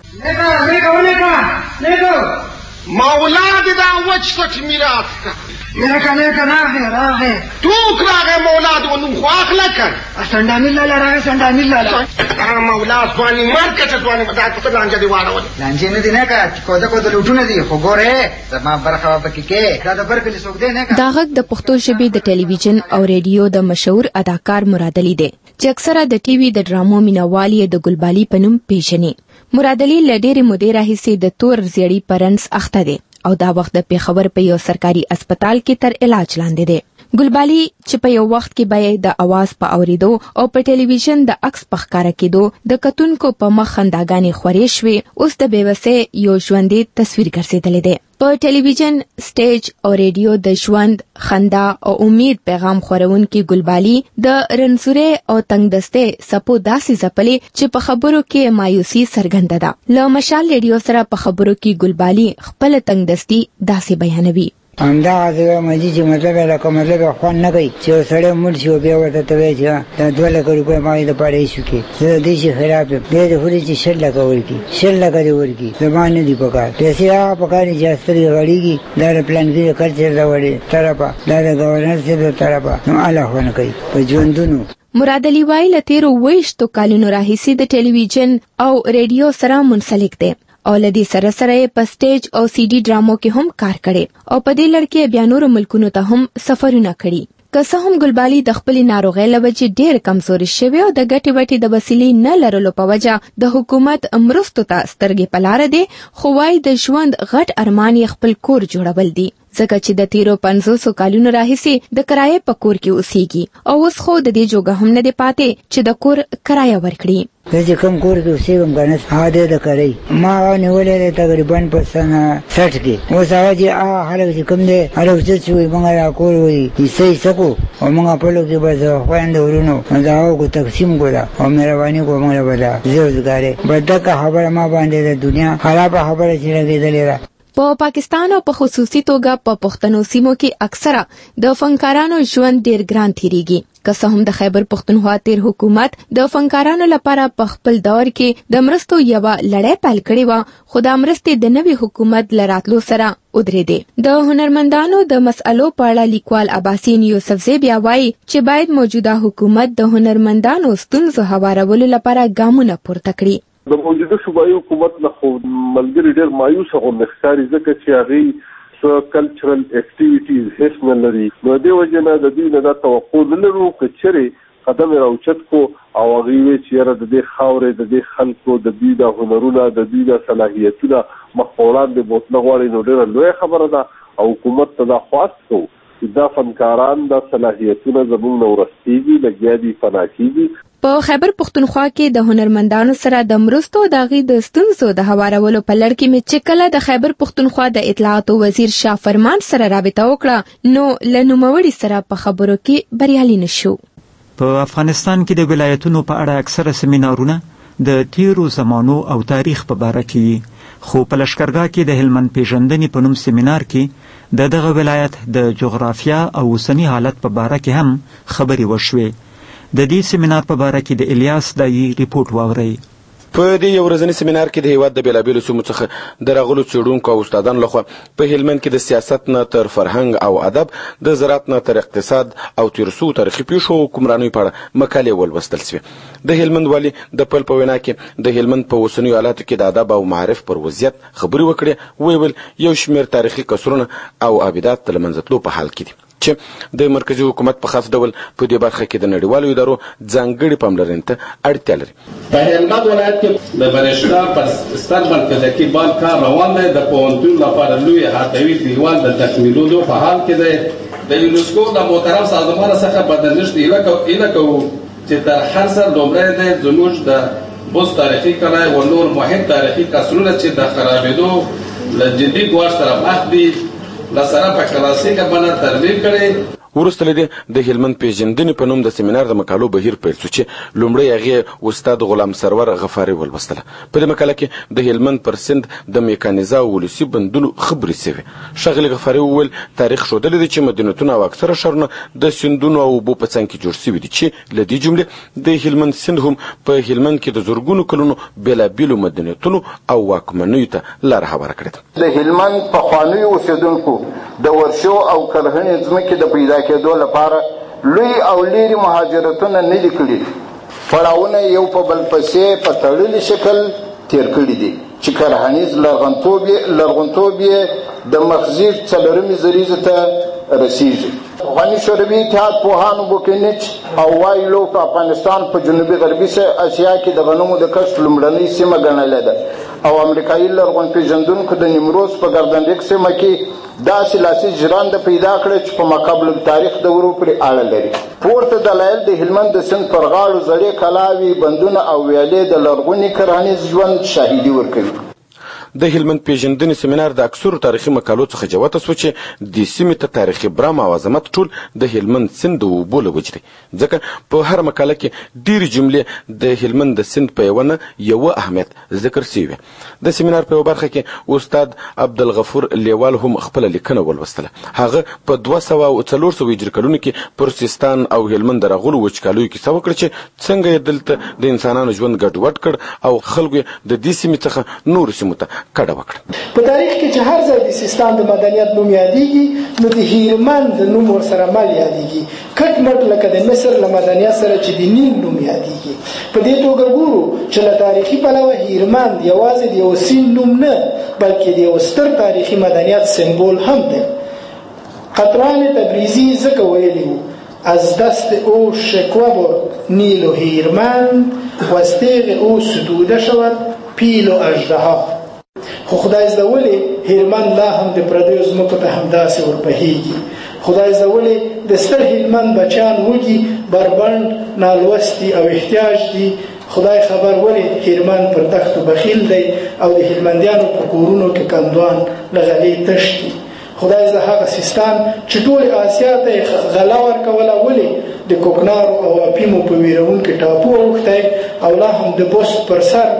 مولا دې دا وچ سټ میراث کا نیکه نیکه راغې راغې ټوک راغې مولا دې ونوم خو اخله کړ سنډامي لاله راغې سنډامي لاله مولا ځواني مارکه چې ځواني مدا څه لانجه دی واړول لانجه نه دی نه کا کوده کوده لوټونه دي خو ګوره زما برخه پکې کې دا د برکلی څوک دی نه کا دا غږ د پښتو ژبې د ټلویزیون او ریډیو د مشهور اداکار مراد علي دی چې اکثره د ټي وي د ډرامو مینوال یې د ګلبالي په نوم پیژني. مراد علي له ډېرې مودې راهیسې د تور زیړي په رنځ اخته دی او دا وخت د پېښور په یو سرکاري اسپیټال کې تر علاج لاندې دی. ګلبالي چې په یو وخت کې به د اواز په اوریدو او په ټلویزیون د عکس په ښکاره کېدو د کتونکو په مخ خنداګانې خورې شوې اوس د بېوسۍ یو ژوندی تصویر ګرځېدلی دی. په ټلویزیون سټیج او ریډیو د ژوند خندا او امید پیغام خورونکي ګلبالي د رنځورۍ او تنګدستۍ څپو داسې ځپلې چې په خبرو کې مایوسي څرګنده ده. له مشال ریډیو سره په خبرو کې ګلبالي خپل تنګدستي داسې بیانوي. همدغه زه مجي چې مطلب یې لکه مطلب یې خوند نه کوي چې یو سړی مړ شي او بیا ورته ته وایي چې دا دوه لکه روپۍ ما یې دپاره ایښو کې زه د دې شي خلاف یم. بیا دې خوري چې شل لکه ورکړي شل لکه دې ورکړي زما نه دي په کار. پیسې هغه په کار دي چې سترګې غړېږي دا د پلانګي د کلچر د وړې طرفه دا د ګورنر صاحب د طرفه نو الله خو نه کوي په ژوندونو. مراد علي وایي له تېرو اوویشتو کلونو راهیسې د ټلویزیون او ریډیو سره منسلک دی او لدی سره سره په سټیج او سی ډي ډرامو کې هم کار کړي او په دې لړ کې بیا نورو ملکونو ته هم سفرونه کړي. که څه هم ګلبالي د خپلې ناروغۍ له وجې ډېر کمزوري شوې او د ګټې وټې د وسیلې نه لرلو په وجه د حکومت مرستو ته سترګې په لاره دی خو وایي د ژوند غټ ارمان یې خپل کور جوړول دي ځکه چې د تیرو پنځوسو کلونو راهیسې د کرایې په کور کې اوسېږي او اوس خو د دې جوګه هم نه دی پاتې چې د کور کرایه ورکړي. زه چې کوم کور کې اوسېږم که نه هغه دی د کرۍ ما هغه نیولی دی تقریبا په سنه سټ کې اوس هغه چې هغه خلک چې کوم دی هلک څه چې وایي موږ دا کور وایي حصه حصه کړو او موږ خپلو کې به زه خویندو ورونو د هغو کو تقسیم کړو او مهرباني کړو موږ له به دا زیوزګارې بس دغه خبره ما باندې د دنیا خرابه خبره چې لګېدلې ده. په پاکستان او په خصوصي توګه په پښتنو سیمو کې اکثره د فنکارانو ژوند ډیر ګران تیریږي. که څه هم د خیبر پښتونخوا تیر حکومت د فنکارانو لپاره په خپل دور کې د مرستو یوه لړۍ پیل کړې وه خو دا مرستې د نوي حکومت له راتلو سره ودرېدې. د هنرمندانو د مسئلو په اړه لیکوال عباسین یوسفزی بیا وایي چې باید موجوده حکومت د هنرمندانو ستونزو هوارولو لپاره ګامونه پورته کړي. د موجوده صوبایي حکومت نه خو ملګري ډېر مایوسه غوندې ښکاري ځکه چې هغوی څه کلچرل اکټیویټیز هېڅ نه لري نو دې وجې نه د دوی نه دا توقع نه لرو که چېرې قدم راوچت کو او هغه وی چې را د دې خاورې د دې خلکو د دې د هنرونو د دې د صلاحیتونو مخولان د بوتنه غواړي نو ډیره لوی خبره ده او حکومت ته دا خواست کو چې دا فنکاران د صلاحیتونو زموږ نو ورستېږي لګیا دي فنا کیږي. په خیبر پختونخوا کې د هنرمندانو سره د مرستو د غي د ستونزو د هوارولو په لړ کې مې چې کله د خیبر پختونخوا د اطلاعات وزیر شاه فرمان سره رابطه وکړه نو له نوموړي سره په خبرو کې بریالي نشو. په افغانستان کې د ولایتونو په اړه اکثره سیمینارونه د تیرو زمانو او تاریخ په باره کې خو په لشکرګاه کې د هلمند پیژندنې په نوم سیمینار کې د دغه ولایت د جغرافیا او اوسنی حالت په باره کې هم خبرې وشوې. د دې سیمینار په باره کې د الیاس دایي ریپورت واورئ. په دې یو ورځني سیمینار کې د هیواد د بیلابیلو سیمو څخه د راغلو څېړونکو او استادانو لخوا په هلمند کې د سیاست نه تر فرهنګ او ادب، د زراعت نه تر اقتصاد او تیر څو تاریخي پیښو او حکمرانۍ په اړه مقالې ولوستل شوې. د هلمند والي د پل په وینا کې د هلمند په اوسنیو حالاتو کې د ادب او معرف پر وضعیت خبرې وکړې. ویې ویل یو شمېر تاریخي قصرونه او ابدات د له منځه تلو په حال کې دي چې د مرکزی حکومت په خاص ډول په دې برخه کې د نړیوالو ادارو ځانګړي پاملرنې ته اړتیا لري. په هلمند ولایت کې د برېښنا په ستر مرکزي بال کار روان دی. د پوهنتون لپاره لوی احاطوي دیوال د تکمیلولو په حال کې دی. د یونسکو د محترم سازمان څخه په درنښت ایله کوو چې تر هر څه لومړی دی زموږ د بوس تاریخي کلای و نور مهم تاریخي قصرونه چې د خرابېدو له جدي ګواښ سره مخ دي لسره په کلاسیکه بڼه ترمیم کړي. وروسته له دې د هلمند پیژندنې په نوم د سیمینار د مقالو بهیر پیل شو چې لومړی هغې استاد غلام سرور غفاري ولوستله. په دې مقاله کې د هلمند پر سیند د میکانیزه او ولسي بندونو خبرې شوې. ښاغلي غفاري وویل تاریخ ښودلی دی چې مدینتونه او اکثره ښارونه د سیندونو او اوبو په څنګ کې جوړ شوي دي چې له دې جملې د هلمند سیند هم په هلمند کې د زرګونو کلونو بېلابېلو مدینتونو او واکمنیو ته لاره هواره کړې ده. د هلمند پخوانیو اوسېدونکو د ورشو او کرهنې ځمکې د پیدا کېدو لپاره لوی او لیري مهاجرتونه نه دي کړي. پړاوونه یو په بل پسې په تړلي شکل تیر کړي دي چې کرهنیز لرغونتوب یې د مخزیر څلورمې زریزې ته رسیږي. افغاني شوروي اتحاد پوهانو بوکینیچ او وایلو په افغانستان په جنوبي غربي اسیا کې د غنمو د کښت لومړنۍ سیمه ګڼلې ده او امریکایي لرغون پیژندونکو د نیمروز په ګردنډک سیمه کې داسې لاسي ژرنده پیدا کړه چې په ماقبل تاریخ دورو پورې اړه لري. پورته دلایل د هلمند د سیند پر غاړو زړې کلاوې، بندونه او ویالې د لرغوني کرهنیز ژوند شاهدي ورکوي. د هلمند پیژندنې سیمینار د اکثرو تاریخي مقالو څخه جوته شوه چې د سیمې ته تاریخي برم او عظمت ټول د هلمند سیند د اوبو له وجې دی. ځکه په هر مقاله کې ډېرې جملې د هلمند د سیند په یوه نه یوه اهمیت ذکر شوي. د سیمینار په یوه برخه کې استاد عبدالغفور لیوال هم خپله لیکنه ولوستله. هغه په دوه سوه او څلور سوه هجري کلونو کې پر سیستان او هلمند د راغلو وچکالیو کیسه وکړه چې څنګه یې دلته د انسانانو ژوند ګډوډ کړ او خلکو یې د دې سیمې څخه نورو سیمو ته کډه وکړه. په تاریخ کې چې هر ځای د سیستان د مدنیت نوم یادېږي نو د هیرمند نوم ورسره مل یادېږي. کټ مټ لکه د مصر له مدنیت سره چې د نیل نوم یادېږي. په دې توګه ګورو چې له تاریخي پلوه هیرمند یوازې د یو سیند نوم نه بلکې د یو ستر تاریخي مدنیت سمبول هم دی. قطران تبریزی ځکه ویلي وو از دست او شکوه برد نیل و هیرمند و از تیغ او ستوده شود پیل و اژدها. خو خدای زده ولې هلمند لا هم د پردیو ځمکو ته همداسې وربهیږي. خدای زده ولې د ستر هلمند بچیان وږي، بربنډ، نالوستي او احتیاج دي. خدای خبر ولې هلمند پر دښتو بخیل دی او د هلمندیانو په کورونو کې کندوان له غلې تش دي. خدای زده هغه سیستان چې ټولې آسیا ته غله ورکوله ولې د کوکنارو او اپیمو په ویرونکي ټاپو اوښتی او لا هم د بست پر سر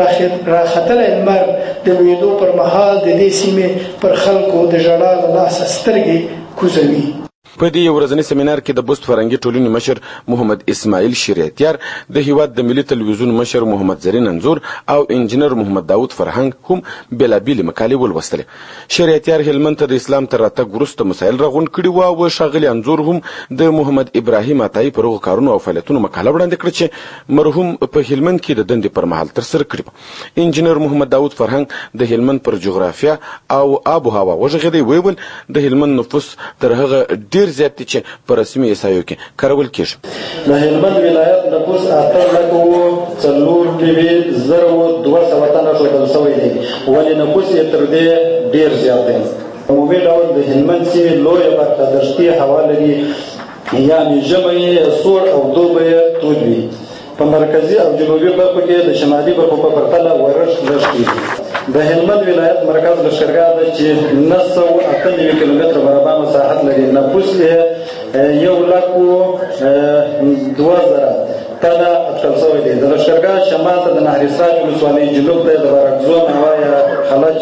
راختلی لمر د لوېدو پر مهال د دې سیمې پر خلکو د ژړا له لاسه سترګې کوزوي. په دې یو ورځني سیمینار کې د بست فرهنګي ټولنې مشر محمد اسماعیل شریعتیار، د هیواد د ملي تلویزیون مشر محمد زرین انځور او انجینر محمد داود فرهنګ هم بېلابېلې مقالې ولوستلې. شریعتیار هلمند ته د اسلام تر راتګ وروسته مسایل راغونډ کړي وو او ښاغلي انځور هم د محمد ابراهیم عطایي پر هغو کارونو او فعالیتونو مقاله وړاندې کړه چې مرحوم په هلمند کې د دندې پر مهال ترسره کړې وه. انجینر محمد داود فرهنګ د هلمند پر جغرافیه او آب و هوا وغږېدی. ویې ویل د هلمند نفوس تر هغه ډېر ډیر زیات دي چې په رسمي احصایو کې کارول کیږي. د هلمند ولایت نفوس اته لکه و څلور نوي زره دوه سوه تنه ښودل شوی دی، ولې نفوس یې تر دې ډیر زیات دی. عمومي ډول د هلمند سیمې لویه برخه دښتي هوا لري، یعنې ژمی یې سوړ او دوبی یې تود وي. په مرکزي او جنوبي برخو کې د شمالي برخو په پرتله ورښت لږ کېږي. د هلمند ولایت مرکز لښکرګاه ده چې نهه سوه اته نوي کیلومتره مربع مساحت لري. نفوس یې یو لک دوه زره تنه اټکل شوی دی. د لښکرګاه شمال ته د نهرسراج ولسوالۍ، جنوب ته د بارکزون هوا یا خلج،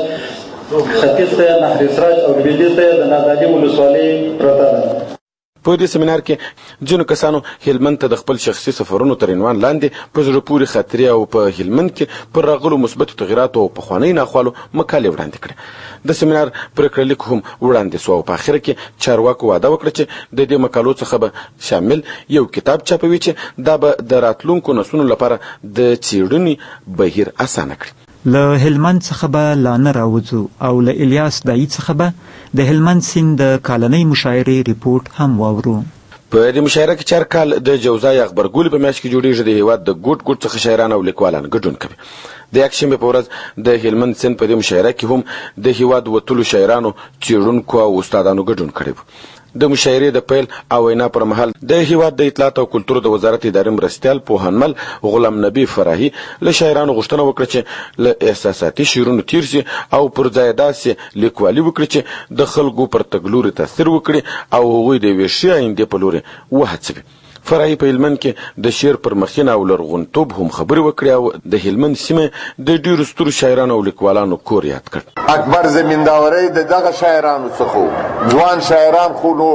ختیځ ته نهرسراج او لویدیځ ته د نادعلي ولسوالۍ پرته ده. په دې سیمینار کې ځینو کسانو هلمند ته د خپل شخصي سفرونو تر عنوان لاندې په زړه پورې خاطرې او په هلمند کې پر راغلو مثبتو تغیراتو او پخوانۍ ناخوالو مقالې وړاندې کړې. د سیمینار پرېکړه لیک هم وړاندې سو او په اخره کې چارواکو وعده وکړه چې د دې مقالو څخه به شامل یو کتاب چاپوي چې دا به د راتلونکو نسلونو لپاره د څېړنې بهیر اسانه کړي. له هلمند څخه به لا نه راوځو او له الیاس دایي څخه به د هلمند سیند د کالنۍ مشاعرې ریپورټ هم واورو. په دې مشاعره کې چار کال د جوزای اخبرګولي په میاشت کې جوړیږي. د هیواد د ګوټ ګوټ څخه شاعران او لیکوالان ګډون کوي. د یکشنبې په ورځ د هلمند سیند په دې مشاعره کې هم د هیواد وتلو شاعرانو، څېړونکو او استادانو ګډون کړی و. د مشاعرې د پیل او وینا پر مهال د هیواد د اطلاعات او کلتور د وزارت اداري مرستیال پوهنمل غلام نبی فرحي له شاعرانو غوښتنه وکړه چې له احساساتي شعرونو تیر شي او پر ځای داسې لیکوالي وکړي چې د خلکو پر تګلوري تاثیر وکړي او هغوی د یوې ښې آیندې په لورې وهڅوي. فرحي په هلمند کې د شعر پر مخینه او لرغونتوب هم خبرې وکړې او د هلمند سیمه د ډیرو سترو شاعرانو او لیکوالانو کور یاد کړ. اکبر زمینداوري د دغه شاعرانو څخه ځوان شاعران خو نو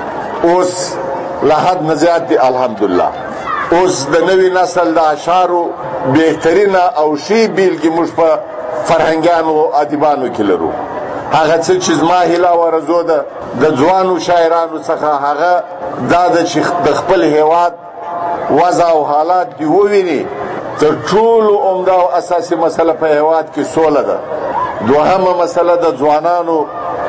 اوس له حد نه زیات دي. الحمدلله اوس د نوي نسل د اشعارو بهترینه او ښې بیلګې موږ په فرهنګیانو او ادیبانو کې لرو. هغه څه چې زما هیله او آرزو ده د ځوانو شاعرانو څخه هغه دا ده چې د خپل هیواد وضع او حالات دې وویني. تر ټولو عمده او اساسي مسله په هیواد کې سوله ده. دوهمه مسله د ځوانانو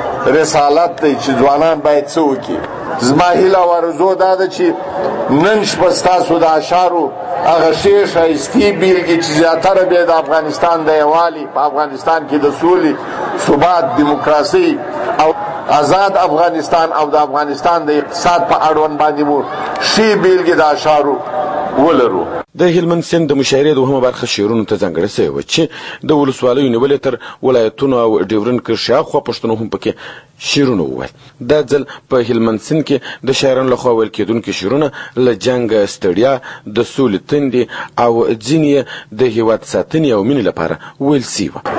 رسالت دی چې ځوانان باید څه وکړي. زما هیله او آرزو دا ده چې نن شپه ستاسو د اشعارو هغه ښې ښایستې بیلګې چې زیاتره بیا د افغانستان د یووالي، په افغانستان کې د سولې، ثبات، دیموکراسۍ او آزاد افغانستان او د افغانستان د اقتصاد په اړوند باندې مو ښې بیلګې د اشعارو ولرو. د هلمند سیند د مشاعرې دوهمه برخه شعرونو ته ځانګړې شوې وه چې د ولسوالیو نیولې تر ولایتونو او ډیورند کرښې شاوخوا پښتنو هم پکې شعرونه وویل. دا ځل په هلمند سیند کې د شاعرانو لخوا ویل کېدونکي شعرونه له جنګ، ستړیا، د سولې تندې او ځینې د هیواد ساتنې او مینې لپاره ویل سوي وه.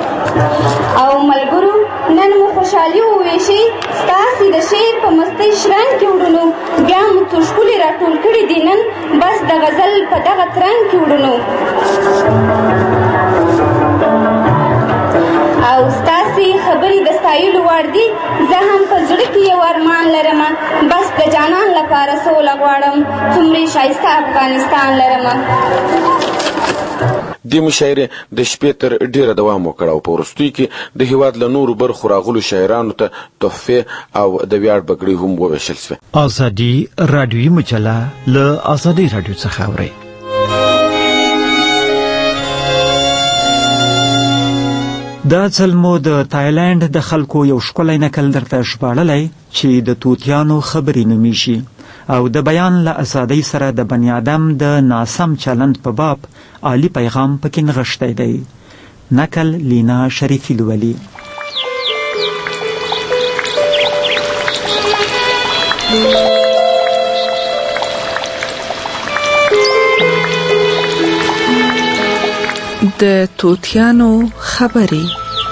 او ملګرو نن مو خوشحالي وویشئ ستاسې د شعر په مستۍ شرنګ کې وړونو بیا مو څو ښکلې راټول کړي دي نن بس د غزل په دغه ترنګ کې وړونو. او ستاسې خبرې د ستایلو وړ دي. زه هم په زړه کې یو ارمان لرم بس د جانان لپاره سوله غواړم څومره ښایسته افغانستان لرم. دې مشاعرې د شپې تر ډیره دوام وکړ او په وروستیو کې د هیواد له نورو برخو راغلو شاعرانو ته تحفې او د ویاړ بګړۍ هم وویشل شوې. ازادي راډیویي مجله له ازادي راډیو څخه اورئ. دا ځل مو د تایلند د خلکو یو ښکلی نکل درته ژباړلی چې د توتیانو خبرې نومیږي او د بیان له ازادۍ سره د بني آدم د ناسم چلند په باب عالی پیغام پکې نغښتی دی. نکل لینا شریفی لولي. د توتیانو خبرې.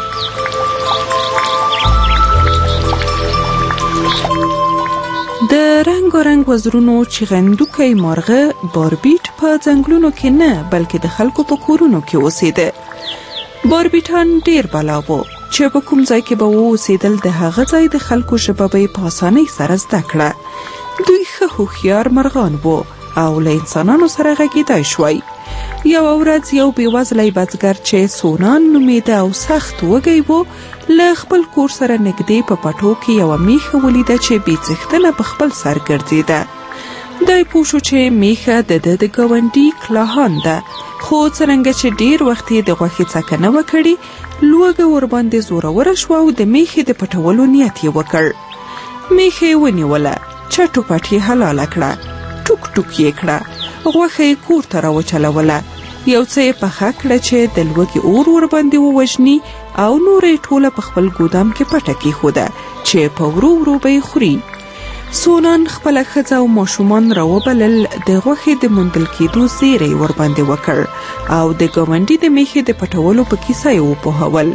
د رنگ و رنگ وزرونو چغندوکی مارغه باربیټ په ځنګلونو کې نه بلکې د خلکو په کورونو کې اوسېده. باربیټان ډیر بلا وو چې په کوم ځای کې به اوسېدل د هغه ځای د خلکو ژبه به په اسانۍ سره زده کړه. دوی ښه هوښیار مرغان وو او له انسانانو سره غږېدای شوی. یو ورځ یو بېوزلی بزګر چې سونان نومیده او سخت وږی و له خپل کور سره نږدې په پټو کې یوه میښه ولیده چې بې څښتنه په خپل سر ګرځېده. دی پوه شو چې میښه د ده د ګاونډي کلاهان ده، خو څرنګه چې ډېر وخت یې د غوښې څکه نه وه کړې، لوږه ورباندې زوروره شوه او د میښې د پټولو نیت یې وکړ. میښه یې ونیوله، چټو پټ یې حلاله کړه، ټوک ټوک یې کړه، غوښه یې کور ته راوچلوله، یو څه یې پخه کړه چې د لوږې اور ورباندې ووژني او نور یې ټوله په خپل ګودام کې پټه کېښوده چې په ورو ورو به یې خوري. سونان خپله ښځه او ماشومان راوبلل، د غوښې د موندل کېدو زیری ورباندې وکړ او د ګاونډي د میښې د پټولو په کیسه یې وپوهول.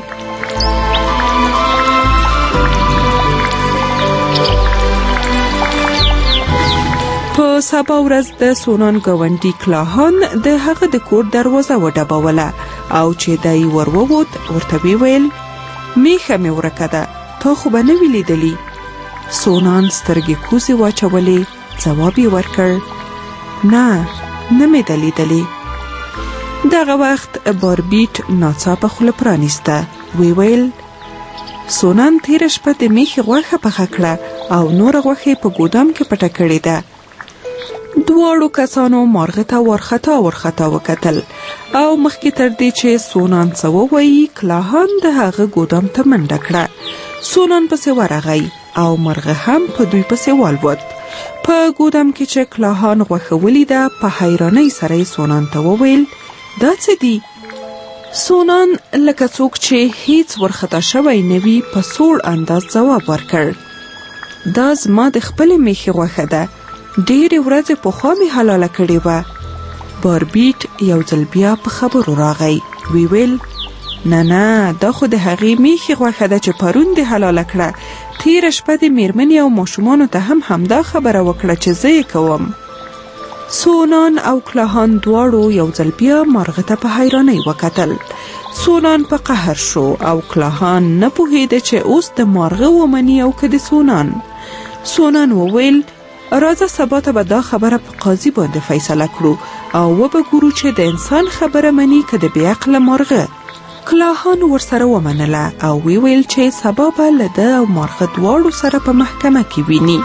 په سبا ورځ د سونان ګاونډي کلاهان د هغه د کور دروازه وډبوله او چې دی ور ووت ورته ویې ویل: میښه مې ورکه ده، تا خو به نه وي لیدلي. سونان سترګې کوزې واچولې، ځواب یې ورکړ: نه، نه مې ده لیدلې. دغه وخت باربیټ ناڅاپه خوله پرانیسته، ویې ویل: سونان تېره شپه د میښې غوښه پخه کړه او نوره غوښه یې په ګودام کې پټه کړې ده. دواړو کسانو مارغه ته وارخطا وارخطا وکتل او مخکې تر دې چې سونان څه ووایي، کلاهان د هغه ګودام ته منډه کړه. سونان پسې ورغی او مرغه هم په دوی پسې والوت. په ګودام کې چې کلاهان غوښه ولیده، په حیرانۍ سره یې سونان ته وویل: دا څه دي؟ سونان لکه څوک چې هیڅ ورخطا شوی نه وي په سوړ انداز ځواب ورکړ: دا زما د خپلې میښې غوښه ده، ډېرې ورځې پخوا مې حلاله کړې وه. باربیټ یو ځل بیا په خبرو راغی، وی ویل: نه نه، دا خو د هغې میښې غوښه ده چې پرون دې حلاله کړه. تېره شپه د میرمنې او ماشومانو ته هم همدا خبره وکړه چې زه یې کوم. سونان او کلاهان دواړو یو ځل بیا مارغه ته په حیرانۍ وکتل. سونان په قهر شو او کلاهان نه پوهېده چې اوس د مارغه ومني او که د سونان. سونان وویل: راځه سبا ته به دا خبره په قاضي باندې فیصله کړو او وبه ګورو چې د انسان خبره مني که د بې عقله مارغه. کلاهان ورسره ومنله او وی ویل چې سبا به له ده او مارغه دواړو سره په محکمه کې ویني.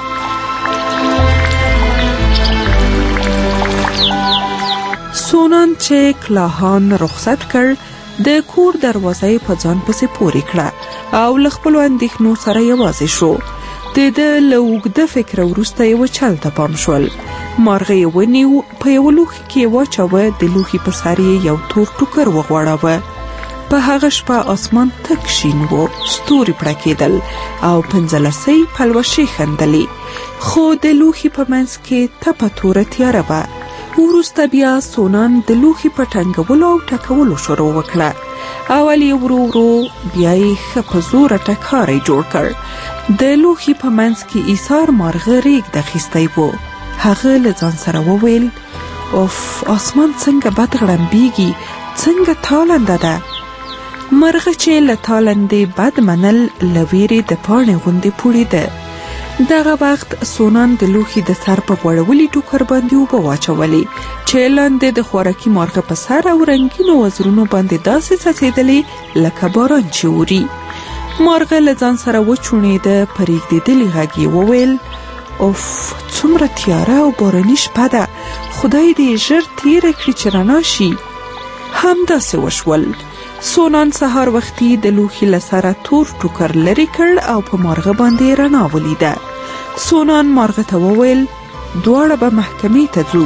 سونان چې کلاهان رخصت کړ، د کور دروازه یې په ځان پسې پورې کړه او له خپلو اندېښنو سره یوازې شو. د ده له اوږده فکره وروسته یوه چل ته پام شول. مارغه یې ونیو، په یوه لوښي کې یې واچوه، د لوښي په سر یې یو تور ټوکر وغوړاوه. په هغه شپه آسمان تک شین و، ستوري پړکېدل او پنځلسۍ پلوشې خندلې، خو د لوښي په منځ کې تپه توره تیاره وه. وروسته بیا سونان د لوښي په ټنګولو او ټکولو شروع وکړه. اول یې ورو ورو، بیا یې ښه په زوره ټکاری جوړ کړ. د لوښي په منځ کې ایثار مارغه ریږد اخیستی و. هغه له ځان سره وویل: اوف، آسمان څنګه بد غړمبیږي، څنګه تالنده ده. مرغه چې له تالندې بد منل، له ویرې د پاڼې غوندې پوړېده. دغه وخت سونان د لوښي د سر په غوړولي ټوکر باندې اوبه واچولې چې لاندې د خوراکي مارغه په سر او رنګینو وزرونو باندې داسې څڅېدلې لکه باران چې اوري. مارغه له ځان سره وچوڼېده، په رېږدېدلي غږ یې وویل: اوف، څومره تیاره او باراني شپه ده، خدای دې ژر تېره کړي چې رڼا شي. همداسې وشول. سونان سهار وختي د لوښي له سره تور ټوکر لرې کړ او په مارغه باندې رڼا ولیده. سونان مارغه ته وویل: دواړه به محکمې ته ځو.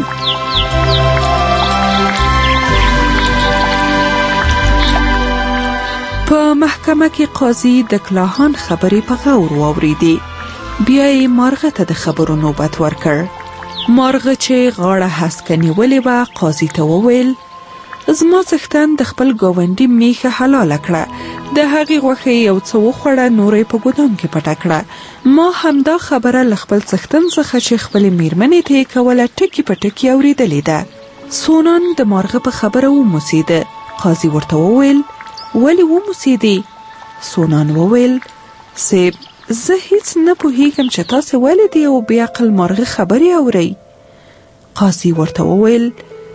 په محکمه کې قاضي د کلاهان خبرې په غور واورېدې. بیا یې مارغه ته د خبرو نوبت ورکړ. مارغه چې غاړه هسکه نیولې وه، قاضي ته وویل: زما څښتن د خپل ګاونډي میښه حلاله کړه، د هغې غوښه یو څه وخوړه، نوره یې په ګودام کې پټه کړه. ما همدا خبره له خپل څښتن څخه چې خپلې میرمنې ته یې کوله ټکي په ټکي اورېدلې ده. سونان د مارغه په خبره وموسېده. قاضي ورته وویل: ولې وموسېدې؟ سونان وویل: صیب، زه هیڅ نه پوهېږم چې تاسې ولې د یو بې عقل مارغه خبرې اورئ. قاضي ورته وویل: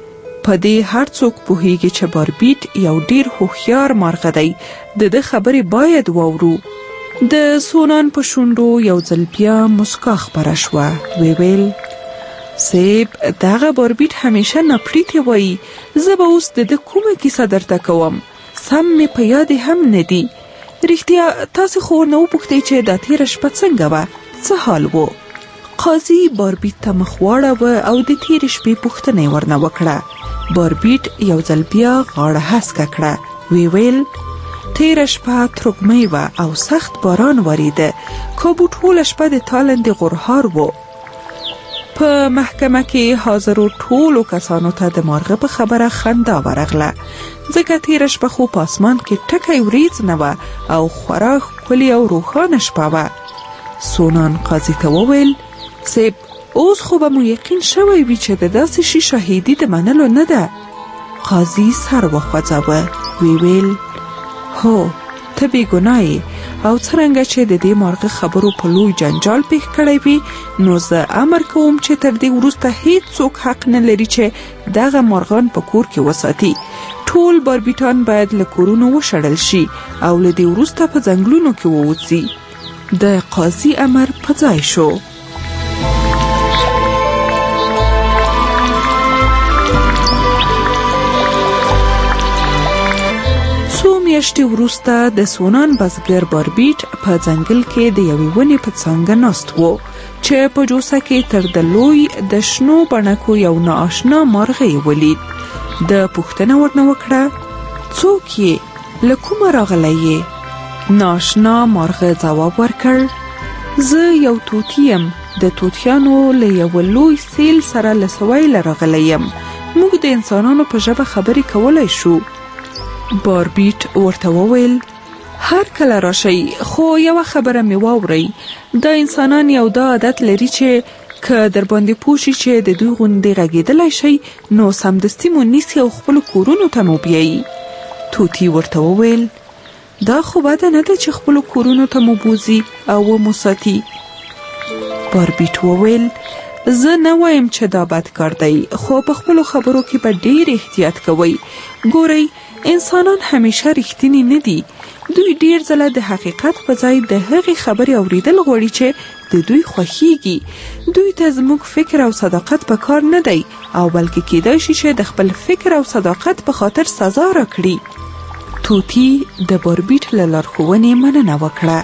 په دې هر څوک پوهیږي چې باربیټ یو ډیر هوښیار مارغه دی. د ده خبرې باید واورو. د سونان په شونډو یو ځل بیا مسکا خپره شوه. وی ویل سیب دغه باربیټ همیشه نپړیتې وایي. زه به اوس د ده کومه کیسه درته کوم. سم مې په یاد هم نه دي. رښتیا تاسې خو ورنه وپوښتئ چې دا تېره شپه څنګه وه، څه حال و؟ قاضي باربیټ ته مخ واړوه او د تېرې شپې پوښتنه یې ورنه وکړه. باربیټ یو ځل بیا غاړه هسکه کړه. وی ویل تېره شپه تروږمۍ وه او سخت باران وریده. کابو ټوله شپه د تالندې غرهار و. په محکمه کې حاضرو ټولو کسانو ته د مارغه په خبره خندا ورغله، ځکه تېره شپه خو په اسمان کې ټکی وریځ نه وه او خورا ښکلې او روښانه شپه وه. سونان قاضي ته وویل سیب اوس خو به مو یقین شوی وي چې د داسې شي شاهدي د منلو نه ده. قاضي سر وخوځاوه. وی ویل هو ته بې ګناه یې او څرنګه چې د دې مارغه خبرو په لوی جنجال پېښ کړی وي، نو زه امر کوم چې تر دې وروسته هیڅ څوک حق نه لري چې دغه مارغان په کور کې وساتي. ټول باربیټان باید له کورونو وشړل شي او له دې وروسته په ځنګلونو کې ووځي. د قاضي امر په ځای شو. میاشتې وروسته د سونان بزګر باربیټ په ځنګل کې د یوې ونې په څانګه ناست و چې په جوسه کې تر د لوی د شنو بڼکو یو نااشنا مارغه یې ولید. د پوښتنه ورنه وکړه څوک یې، له کومه راغلی یې؟ نااشنا مارغه ځواب ورکړ زه یو توتی یم، د توتیانو له یو لوی سیل سره له سویله راغلی یم. موږ د انسانانو په ژبه خبرې کولی شو. باربیټ ورته وویل هر کله راشئ، خو یوه خبره مې واورئ. دا انسانان یو دا عادت لري چې که در باندې پوه شي چې د دوی غوندې غږېدلی شئ، نو سمدستي مو نیسي او خپلو کورونو ته مو بیایي. توتی ورته وویل دا خو بده نه ده چې خپلو کورونو ته مو بوځي او ومو ساتي. باربیټ وویل زه نه وایم چې دا بد کار دی، خو په خپلو خبرو کې به ډېر احتیاط کوئ. ګورئ انسانان همیشه رښتینی نه دي. دوی ډیر ځله د حقیقت په ځای د هغې خبرې اوریدل غواړي چې د دوی خوښیږي. دوی ته زموږ فکر او صداقت په کار نه دی او بلکې کیدای شي چې د خپل فکر او صداقت په خاطر سزا راکړي. توتی د باربیټ له لارښوونې مننه وکړه.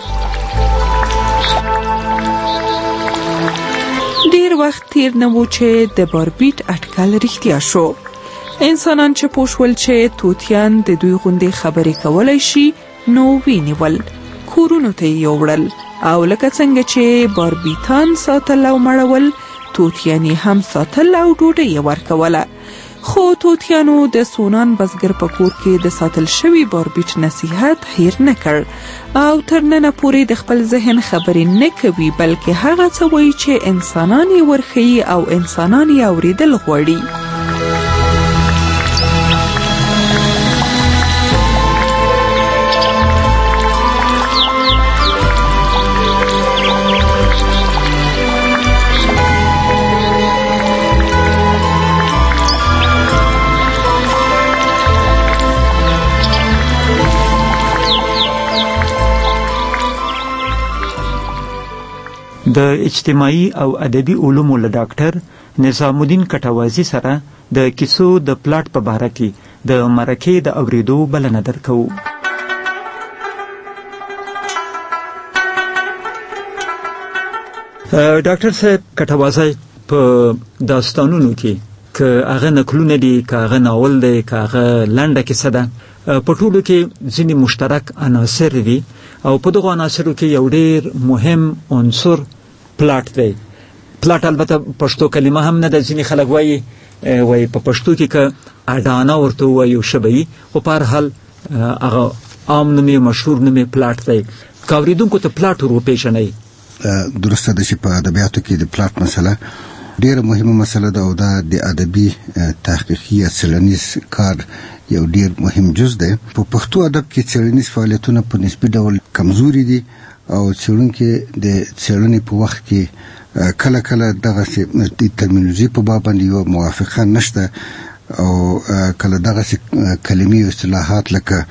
ډیر وخت تیر نه و چې د باربیټ اټکل رښتیا شو. انسانان چې پوه شول چې توتیان د دوی غوندې خبرې کولی شي، نو وینیول، کورونو ته یې یوړل او لکه څنګه چې باربیټان ساتل او مړول، توتیان یې هم ساتل او ډوډۍ یې ورکوله. خو توتیانو د سونان بزګر په کور کې د ساتل شوي باربیټ نصیحت هیر نه کړ او تر ننه پورې د خپل ذهن خبرې نه کوي، بلکې هغه څه وایي چې انسانان یې ورښیي او انسانان یې اورېدل غواړي. د اجتماعي او ادبي علومو له ډاکټر نظام الدین کټوازي سره د کیسو د پلاټ په باره کې د مرکې د اوریدو بلنه درکوو. ډاکټر صاحب کټوازي په داستانونو کې که هغه نکلونه دي، که هغه ناول دی، که هغه لنډه کیسه ده، په ټولو کې ځینې مشترک عناصر دي او په دغو عناصرو کې یو ډېر مهم عنصر پلاټ دی. پلاټ البته پښتو کلمه هم نه ده، ځینې خلک وایي وایي په پښتو کې که اډانه ورته ووایو ښه به وي، خو په هر حال هغه عام نوم یې مشهور نوم یې پلاټ دی. که اورېدونکو ته پلاټ ور وپېژنئ. درسته ده چې په ادبیاتو کې د پلاټ مسله ډیره مهمه مسله ده او دا د ادبي تحقیقي یا څېړنیز کار یو ډیر مهم جز دی. په پښتو ادب کې څېړنیز فعالیتونه په نسبي ډول کمزوري دي او څېړونکي د څېړنې په وخت کې کله کله دغه د ترمینولوژي په باب باندې یو موافقه نشته او کله دغه کلمې او اصطلاحات لکه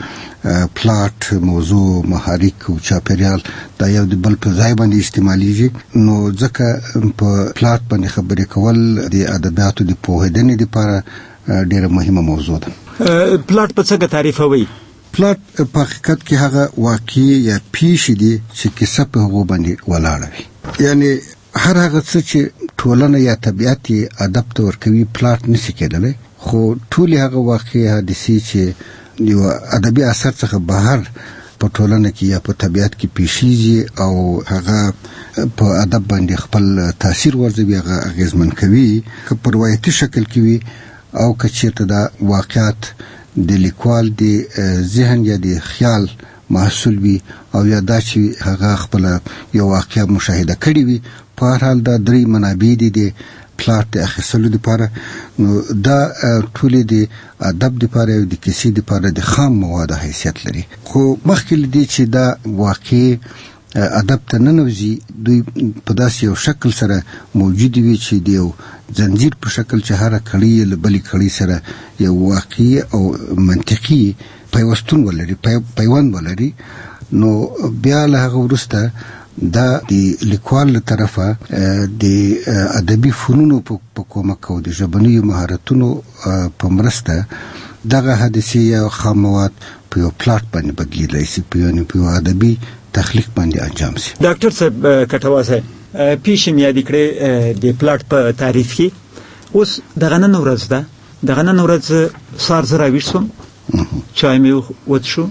پلاټ، موضوع، محرک او چاپیریال دا یو د بل په ځای باندې استعمالیږي. نو ځکه په پلاټ باندې خبرې کول د ادبیاتو د پوهېدنې لپاره ډېره مهمه موضوع ده. پلاټ په څه تعریفوي؟ پلاټ په حقیقت کې هغه واقعي یا پیښې دي چې کیسه په هغو باندې ولاړه وي. یعنی هر هغه څه چې ټولنه یا طبیعت یې ادب ته ورکوي پلاټ نشي کېدلی، خو ټولې هغه واقعي حادثې چې یو ادبي اثر څخه بهر په ټولنه کې یا په طبیعت کې پیښیږي او هغه په ادب باندې خپل تاثیر ورزوي، هغه اغیزمن کوي، که په روایتي شکل کې وي او که چېرته دا واقعات د لیکوال د ذهن یا د خیال محصول وي او یا دا چې هغه خپل یو واقعه مشاهده کړې وي. په هر حال دا درې منابع دي د پلاټ د اخیستلو لپاره. نو دا ټولې د ادب لپاره او د کیسې لپاره د خام مواد حیثیت لري. خو مخکې له دې چې دا واقع ادب ته ننوځي، دوی په داسې یو شکل سره موجود وي چې د یو زنجیر په شکل چې هره کړۍ له بلې کړۍ سره یو واقعي او منطقي پیوستون ولري، پیوند ولري. نو بیا له هغه وروسته دا د لیکوال له طرفه د ادبي فنونو په کومک او د ژبنیو مهارتونو په مرسته دغه حادثې یا خام مواد په یو پلاټ باندې بدلیدلی شي، په یو ادبي تخلیق باندې انجام شي. ډاکټر صاحب کټوا صاحب پیښې مې یادې کړې د پلاټ په تعریف کې. اوس دغه نن ورځ ده، دغه نن ورځ سهار زه راویښ شوم، چای مې وڅښو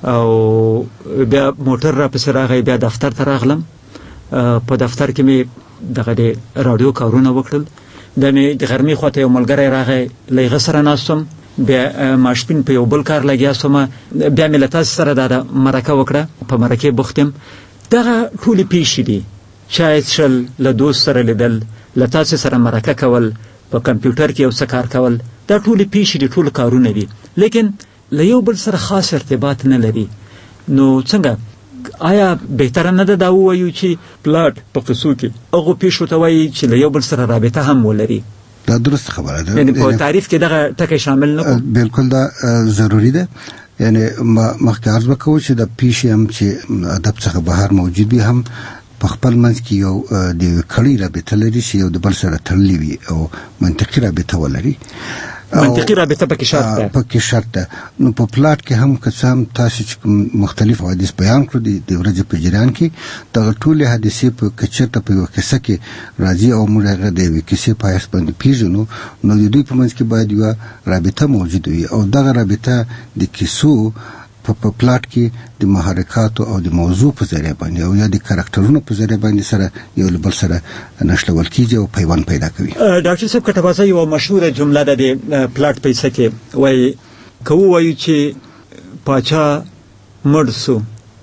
او بیا موټر را پسې راغی، بیا دفتر ته راغلم. په دفتر کې مې دغه د راډیو کارونه وکړل. بیا مې د غرمې خواته یو ملګری راغی، له هغه سره ناست وم. بیا ماشپین په یو بل کار لګیا شوم. بیا مې له تاسو سره دا مرکه وکړه، په مرکې بوخت یم. دغه ټولې پیښې دي، چای څښل، له دوست سره لیدل، له تاسو سره مرکه کول، په کمپیوټر کې یو څه کار کول، دا ټولې پیښې دي، ټول کارونه دي، لیکن له یو بل سره خاص ارتباط نه لري. نو څنګه آیا بهتره نه ده دا ووایو چې پلاټ په قصو کې هغو پیښو ته وایي چې له یو بل سره رابطه هم ولري؟ دا درست خبره ده. یعنی په تعریف کې دغه ټکی شامل نه کړو؟ بالکل دا ضروری ده. یعنی مخکې عرض وکړو چې د پیښې هم چې ادب څخه بهر موجود وي هم په خپل منځ کې یو د کړۍ رابطه لري چې یو د بل سره تړلې وي او منطقي رابطه ولري. منطقي رابطه پکې شرط ده. پکې شرط ده. نو په پلاټ کې هم که څه هم تاسو چې مختلف حوادث بیان کړو د ورځې په جریان کې، دغه ټولې حادثې په که چېرته په یوه کیسه کې راځي او موږ هغه د یوې کیسې په حیث باندې پېژنو، نو د دوی په منځ کې باید یوه رابطه موجود وي او دغه رابطه د کیسو په پلاټ کې د محرکاتو او د موضوع په ذریعه باندې او یا د کرکټرونو په ذریعه باندې سره یو له بل سره نښلول کېږي او پیوند پیدا کوي. ډاکټر صاحب کټوا صاحب یوه مشهوره جمله ده د پلاټ په حصه کې، وایي که ووایو چې پاچا مړ سو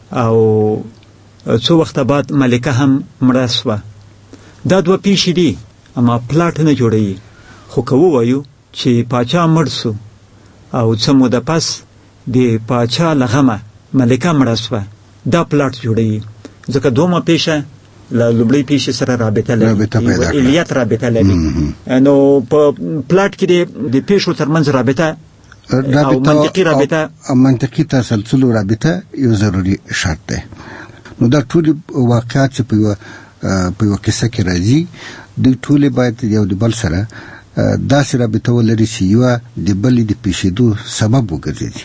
او څو وخته بعد ملکه هم مړه سوه، دا دوه پیښې دي اما پلاټ نه جوړوي. خو که ووایو چې پاچا مړ سو او څه موده پس د پاچا له غمه ملکه مړه سوه، دا پلاټ جوړوي، ځکه دومره پیښه له لومړۍ پیښې سره رابطه لري، الیت رابطه لري. نو په پلاټ کې د پیښو ترمنځ رابطه او منطقي رابطه او منطقي تسلسل او رابطه یو ضروري شرط ده. نو دا ټول واقعات چې په یوه په یوه کیسه کې راځي، دوی ټولې باید یو د بل سره داسې رابطه ولري چې یوه د بلې د پیښېدو سبب وګرځي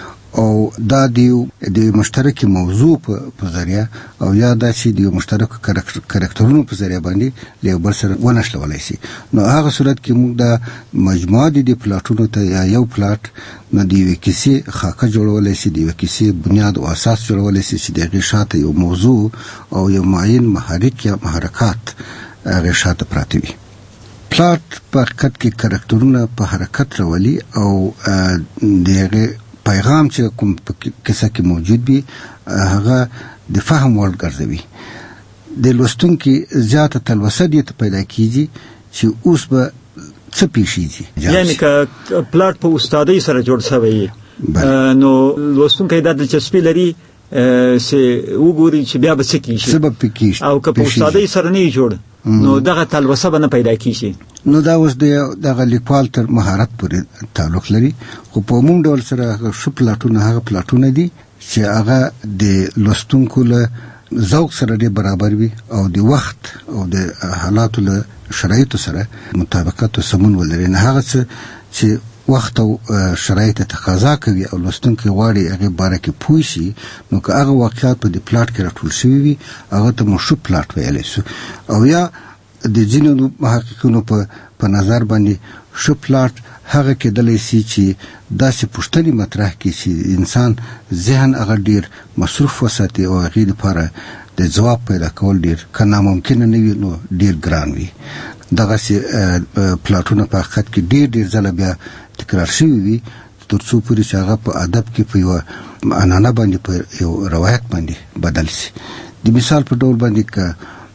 او دا د مشترک موضوع په ذریعه او یا دا چې د مشترک کرکټرونو په ذریعه باندې له بل سره ونښلولی شي. نو هغه صورت کې موږ د مجموعه د پلاټونو ته یا یو پلاټ نو د یوې کیسې خاکه جوړولی شي، د یوې کیسې بنیاد او اساس جوړولی شي چې د هغې شاته یو موضوع او یو معین محرک یا محرکات هغې شاته پراته وي. پلاټ په حقیقت کې کرکټرونه په حرکت راولي او د هغې پیغام چې کوم په کیسه کې موجود وي هغه د فهم وړ ګرځوي. د لوستونکي زیاته تلوسه دې ته پیدا کیږي چې اوس به څه پیښیږي. یعنی که پلاټ په استادۍ سره جوړ شوی نو لوستونکی دا دلچسپي لري چې وګوري چې بیا به څه کیږي سبب پکې او که په استادۍ سره نه جوړ نو دغه تلوسه به نه پیدا کیږي. نو دا اوس د دغه لیکوال تر مهارت پورې تعلق لري، خو په عموم ډول سره هغه ښه پلاټونه هغه پلاټونه دي چې هغه د لوستونکو له ذوق سره ډېر برابر وي او د وخت او د حالاتو له شرایطو سره مطابقت او سمون ولري. نه هغه څه چې وخت او شرایط تقاضا کوي او لوستونکي غواړي هغه باره کې پوه شي، نو که هغه واقعیات په دې پلاټ کې راټول شوي وي هغه ته مو ښه پلاټ ویلی شو. او یا د ځینو محققینو په په نظر باندې ښه پلاټ هغه کېدلی شي چې داسې پوښتنې مطرح کړي چې انسان ذهن هغه ډېر مصروف وساتي او هغې لپاره د ځواب پیدا کول ډېر که ناممکنه نه وي نو ډېر ګران وي. دغسې پلاټونه په حقیقت کې ډېر ډېر ځله بیا تکرار شوي وي تر څو پورې چې هغه په ادب کې په یوه عنعنه باندې په یو روایت باندې بدل شي. د مثال په ډول باندې که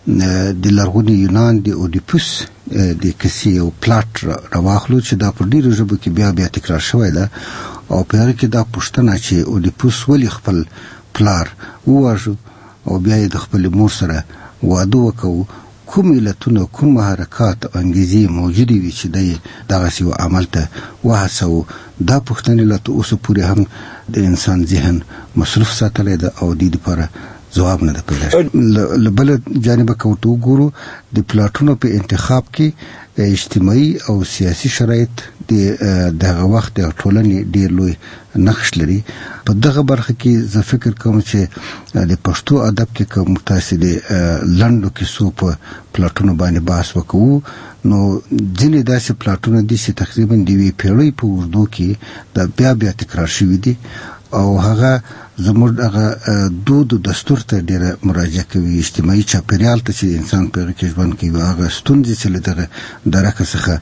د لرغوني یونان د اوډیپوس د کیسې یو پلاټ راواخلو چې دا په ډېرو ژبو کې بیا بیا تکرار شوی ده او په هغې کې دا پوښتنه چې اوډیپوس ولې خپل پلار وواژه او بیا یې د خپلې مور سره واده وکړو، کوم علتونه کوم محرکات او انګیزې موجودې وي چې دی دغسې یو عمل ته وهڅوو. دا پوښتنې لا تر اوسه پورې هم د انسان ذهن مصروف ساتلی ده او دې دپاره ځواب نه ده پیدا شوی. له بله جانبه که ورته وګورو د پلاټونو په انتخاب کې اجتماعي او سیاسي شرایط د دغه وخت د ټولنې ډېر لوی نقش لري. په دغه برخه کې زه فکر کوم چې د پښتو ادب کې که موږ تاسې د لنډو کیسو په پلاټونو باندې بحث وکړو نو ځینې داسې پلاټونه دي چې تقریبا د یوې پیړۍ په اوږدو کې دا بیا بیا تکرار شوي دي او هغه زموږ هغه دود او دستور ته ډېره مراجعه کوي، اجتماعي چاپېریال ته چې انسان په هغې کې ژوند کوي، هغه ستونزې چې له دغه درکه څخه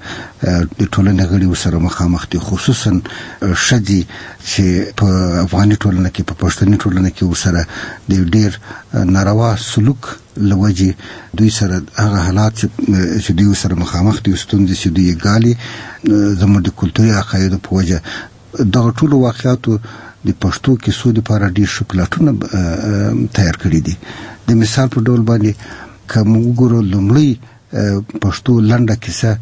د ټولنې غړي ورسره مخامخ دي، خصوصا ښځې چې په افغاني ټولنه کې په پښتني ټولنه کې ورسره د ډېر ناروا سلوک له وجې دوی سره هغه حالات چې دوی ورسره مخامخ دي، ستونزې چې دوی یې ګالي زموږ د کلتوري عقایدو په وجه. دغه ټولو واقعاتو د پښتو کیسو لپاره ډېر ښه پلاټونه تیار کړي دي. د مثال په ډول باندې که موږ وګورو لومړی پښتو لنډه کیسه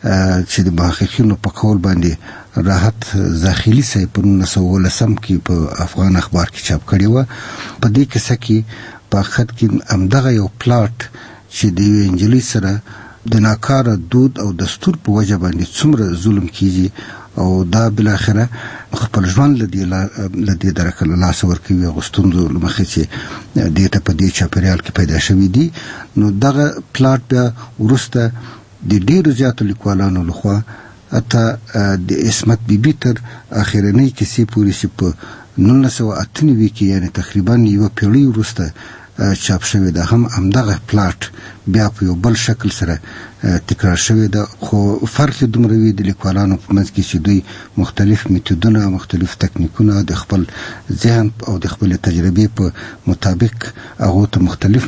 چې د محققینو په قول باندې راحت زاخیلي صاحب په نولس سوه اوولسم کې په افغان اخبار کې چاپ کړې وه. په دې کیسه کې په حقیقت کې همدغه یو پلاټ چې د یوې نجلۍ سره د ناکاره دود او دستور په وجه باندې څومره ظلم کیږي او دا بالاخره خپل ژوند له دې درکه له لاسه ورکوي او ستونزو له مخې چې دې ته په دې چاپېریال کې پیدا شوي دي. نو دغه پلاټ بیا وروسته د ډېرو زیاتو لیکوالانو لخوا حتی د عصمت بیبي تر اخرنۍ کیسې پورې چې په نولس سوه اته نوي کې یعنې تقریبا یوه پیړۍ وروسته چاپ شوی ده هم همدغه پلاټ بیا په یو بل شکل سره تکرار شوی ده، خو فرق دومره وي د لیکوالانو په منځ کې چې دوی مختلف میتودونه مختلف تکنیکونه د خپل ذهن او د خپل تجربې په مطابق هغو ته مختلف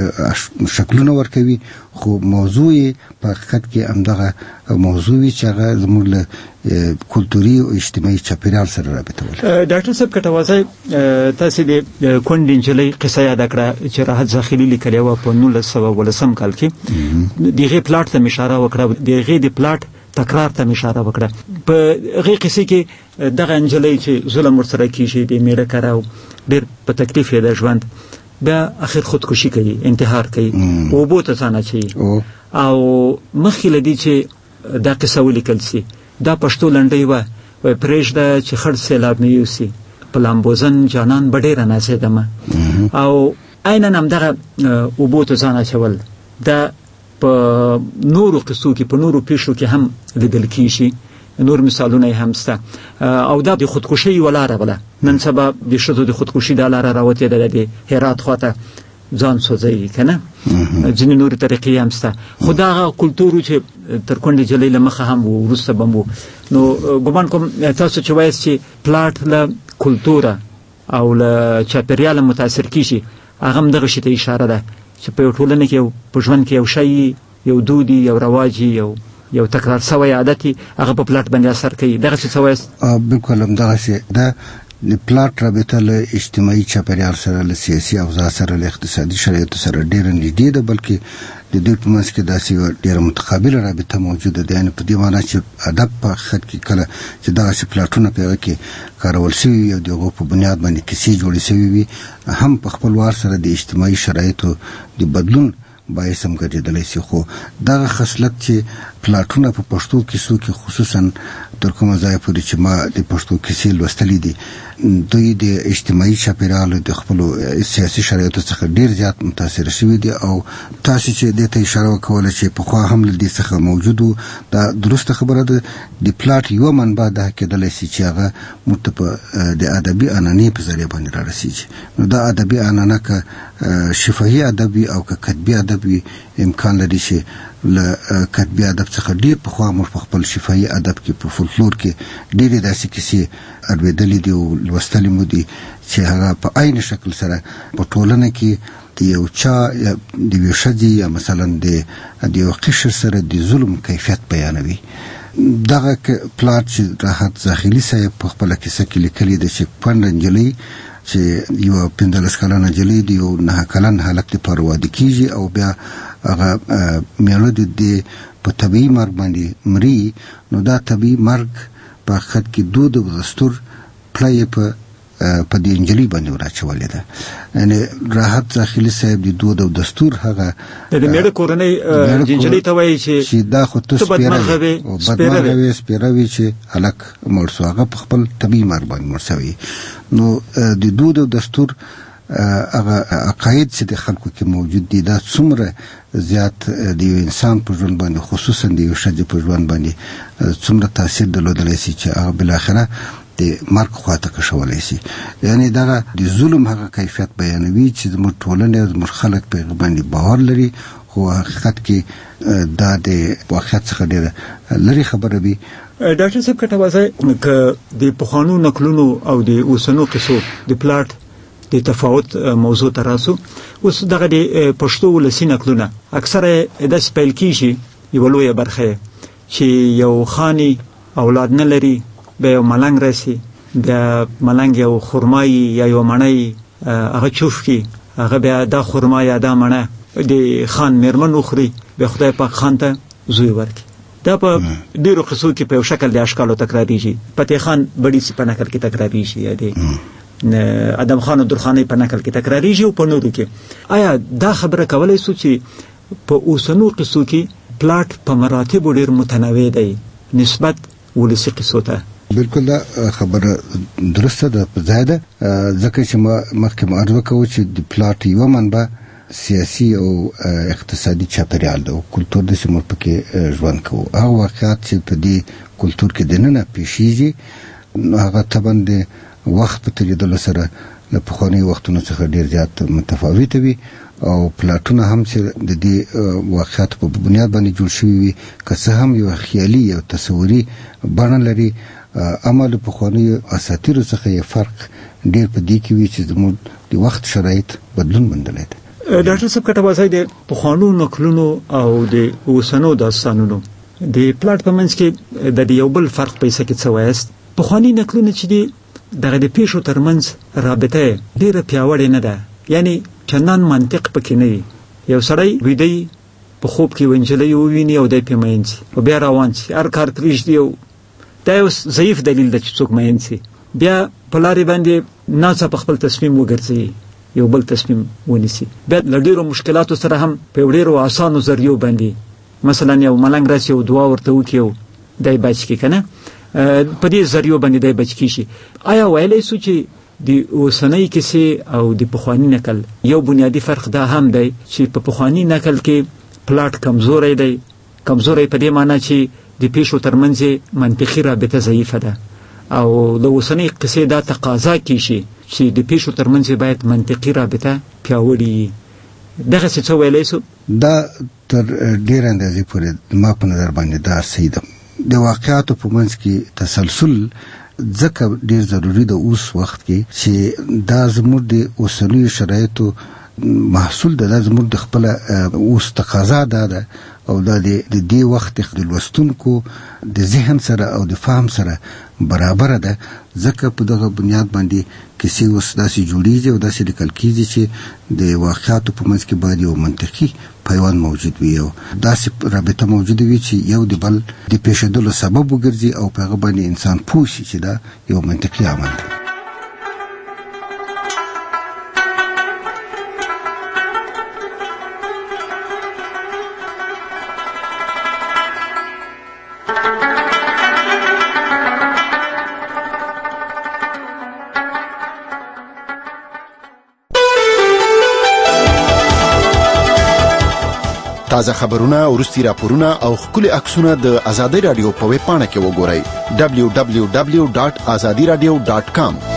شکلونه ورکوي، خو موضوع یې په حقیقت کې همدغه موضوع وي چې هغه زموږ له کلتوري او اجتماعي چاپېریال سره رابطه ولري. ډاکټر صاحب کټوازی تاسې د کونډې نجلۍ قصه یاده کړه چې راحت زاخیلي لیکلې وه په نولس سوه اوولسم کال کې. د هغې پلاټ ته مې اشاره وکړه، د هغې د پلاټ تکرار ته مې اشاره وکړه. په هغې قصې کې دغه نجلۍ چې ظلم ورسره کېږي د میړه کره او ډېر په تکلیف یې د ژوند، بیا اخر خودکشي کوي، انتحار کوي، اوبو ته ځان اچوي او مخکې له دې چې دا قصه ولیکل سي دا پښتو لنډۍ وه، وایي پرېږده چې خړ سیلاب مې یوسي په لامبوزن جانان به ډېره نازېدمه. او عیناً همدغه اوبو ته ځان اچول دا په نورو قصو کې په نورو پیښو کې هم لیدل کېږي، نور مثالونه یې هم شته. او دا د خودکشۍ یوه لاره بله، نن سبا د ښځو د خودکشي دا لاره راوتې ده د هرات خواته ځان سوځوي که نه، ځینې نورې طریقې هم شته. خو دا هغه کلتور و چې تر کونډې نجلۍ له مخه هم و، وروسته به هم و. نو ګمان کوم تاسو چې وایاست چې پلاټ له کلتوره او له چاپېریاله متاثر کېږي، هغه هم دغه شي ته اشاره ده چې په یو ټولنه کې په ژوند کې یو شی، یو دود، یو رواج، یو یو تکرار سوی عادت هغه په پلاټ باندې اثر کوي. دغسې څه وایاست؟ بالکل همدغسې ده د پلاټ رابطه له اجتماعي چاپیریال سره، له سیاسي اوضاع سره، له اقتصادي شرایطو سره ډېره نږدې ده، بلکې د دوی په منځ کې داسې یوه ډېره متقابله رابطه موجوده ده. یعنې په دې معنا چې ادب په حقیقت کې کله چې دغسې پلاټونه په هغه کې کارول شوي وي او د هغو په بنیاد باندې کیسې جوړې شوي وي، هم په خپل وار سره د اجتماعي شرایطو د بدلون باعث هم ګرځېدلی شي. خو دغه خصلت چې پلاټونه په پښتو کیسو کې خصوصا تر کومه ځایه پورې چې ما د پښتو کیسې لوستلې دي، دوی د اجتماعي چاپیریالو د خپلو سیاسي شرایطو څخه ډېر زیات متاثره شوي دي. او تاسو چې دې ته اشاره وکوله چې پخوا هم له دې څخه موجود و، دا درسته خبره ده. د پلاټ یوه منبع دا کېدلی شي چې هغه موږ ته په د ادبي عنعنې په ذریعه باندې رارسېږي. نو دا ادبي عنعنه که شفاهي ادب وي او که کتبي ادب وي، امکان لري چې له کتبي ادب څخه ډېر پخوا موږ په خپل شفاهي ادب کې په فولکلور کې ډېرې داسې کیسې اورېدلې دي او لوستلې مو دي چې هغه په عین شکل سره په ټولنه کې د یو چا د یوې ښځې یا مثلا د یو قشر سره د ظلم کیفیت بیانوي. دغه پلاټ چې راحت زاخیلي صاحب په خپله کیسه کې لیکلي ده چې کونډه نجلۍ چې یوه پنځلس کلنه نجلۍ د یو نهه کلن هلک لپاره واده کېږي او بیا هغه میړه د دې په طبیعي مرګ باندې مري. نو دا طبیعي مرګ په حقیقت کې دود او دستور پړه یې په په دې نجلۍ باندې وراچولې ده. یعنې راحت داخلي صاحب د دود او دستور هغه د میړه کورنۍ نجلۍ ته وایي چې دا خو ته سپېره وې او بدمرغه وې، سپېره وې چې هلک مړ شو، هغه په خپل طبیعي مرګ باندې مړ شوی. نو د دود او دستور هغه عقاید چې د خلکو کې موجود دي، دا څومره زیات د یو انسان په ژوند باندې خصوصا د یو ښځې په ژوند باندې څومره تاثیر درلودلی شي چې هغه بالاخره د مرګ خواته کشولی شي. یعنې دغه د ظلم هغه کیفیت بیانوي چې زموږ ټولنې او زموږ خلک په هغه باندې باور لري، خو حقیقت کې دا د واقعیت څخه ډېره لرې خبره وي. ډاکټر صاحب کټوازی، که د پخوانو نقلونو او د اوسنو قصو د پلاټ د تفاوت موضوع ته راسو، اوس دغه د پښتو ولسي نقلونه اکثره داسې پیل کېږي، یوه لویه برخه چې یو خاني اولاد نه لري، بیا یو ملنګ راسي، بیا ملنګ یو خرمایي یا یو مڼی هغه چوف کړي، هغه بیا دا خرما یا دا مڼه د خان میرمن وخوري، بیا خدای پاک خان ته زوی ورکړي. دا په ډېرو قصو کې په یو شکل د اشکالو تکراریږي. فتح خان بړي سي په نکل کې تکراریږي، یا د ادم خان او درخانۍ په نکل کې تکراریږي او په نورو کې. آیا دا خبره کولی سو چې په اوسنو قصو کې پلاټ په مراتبو ډېر متنوع دی نسبت ولسي قصو ته؟ بالکل دا خبره درسته ده، په ځای ده، ځکه چې ما مخکې معرض وکړو چې د پلاټ یوه منبع سیاسي او اقتصادي چاپیریال ده او کلتور ده چې موږ پکې ژوند کوو. هغه واقعات چې په دې کلتور کې دننه پیښیږي هغه طبعا د وخت په تېرېدلو سره له پخوانیو وختونو څخه ډېر زیات متفاوته وي او پلاټونه هم چې د دې واقعاتو په بنیاد باندې جوړ شوي وي، که څه هم یو خیالي او تصوري بڼه لري، اما له پخوانیو اساطیرو څخه یې فرق ډېر په دې کې وي چې زموږ د وخت شرایط بدلون موندلی دی. ډاکټر صاحب کټوازی، د پخوانو نقلونو او د اوسنو داستانونو د پلاټ په منځ کې د یو بل فرق په حصه کې څه وایاست؟ پخواني نقلونه چې دي دغه د پیښو ترمنځ رابطه ډېره پیاوړې نه ده، یعنی چندان منطق پکې نه وي. یو سړی ویده په خوب کې یوه نجلۍ وویني او دی پرې مین شي او بیا روان شي، هر کار پرېږدي او دا یو ضعیف دلیل ده چې څوک مین شي. بیا په لارې باندې ناڅاپه خپل تصمیم وګرځوي، یو بل تصمیم ونیسي، بیا له ډېرو مشکلاتو سره هم په یو ډېرو اسانو ذریعو باندې مثلا یو ملنګ راسي او دعا ورته وکړي او دی بچ کړي، که نه په دې ذریعو باندې دی بچ کېږي. آیا ویلی سو چې د اوسنۍ کیسې او د پخواني نقل یو بنیادي فرق دا هم دی چې په پخواني نقل کې پلاټ کمزوری دی؟ کمزوری په دې معنا چې د پیښو ترمنځ منطقي رابطه ضعیفه ده، او د اوسنۍ قصې دا تقاضا کېږي چې د پیښو ترمنځ باید منطقي رابطه پیاوړې وي. دغسې څه ویلی سو؟ دا تر ډېرې اندازې پورې ما په نظر باندې دا صحیح ده. د واقعاتو په منځ کې تسلسل ځکه ډېر ضروري ده اوس وخت کې چې دا زموږ د اوسنیو شرایطو محصول ده، دا زموږ د خپله اوس تقاضا دا ده او دا د دې وخت د لوستونکو د ذهن سره او د فهم سره برابر ده، ځکه په دغه بنیاد باندې کیسې اوس داسې جوړیږي او داسې لیکل کیږي چې د واقعاتو په منځ کې باید یو منطقي پیوند موجود وي او داسې رابطه موجوده وي چې یو د بل د پیښېدلو سبب وګرځي او په هغه باندې انسان پوه شي چې دا یو منطقي عمل دی. تازه خبرونه، ورستي راپورونه او خولي عکسونه د آزادۍ رادیو په ویب پاڼه کې وګورئ دبلیو دبلیو دبلیو ډاټ آزادي رادیو ډاټ کام.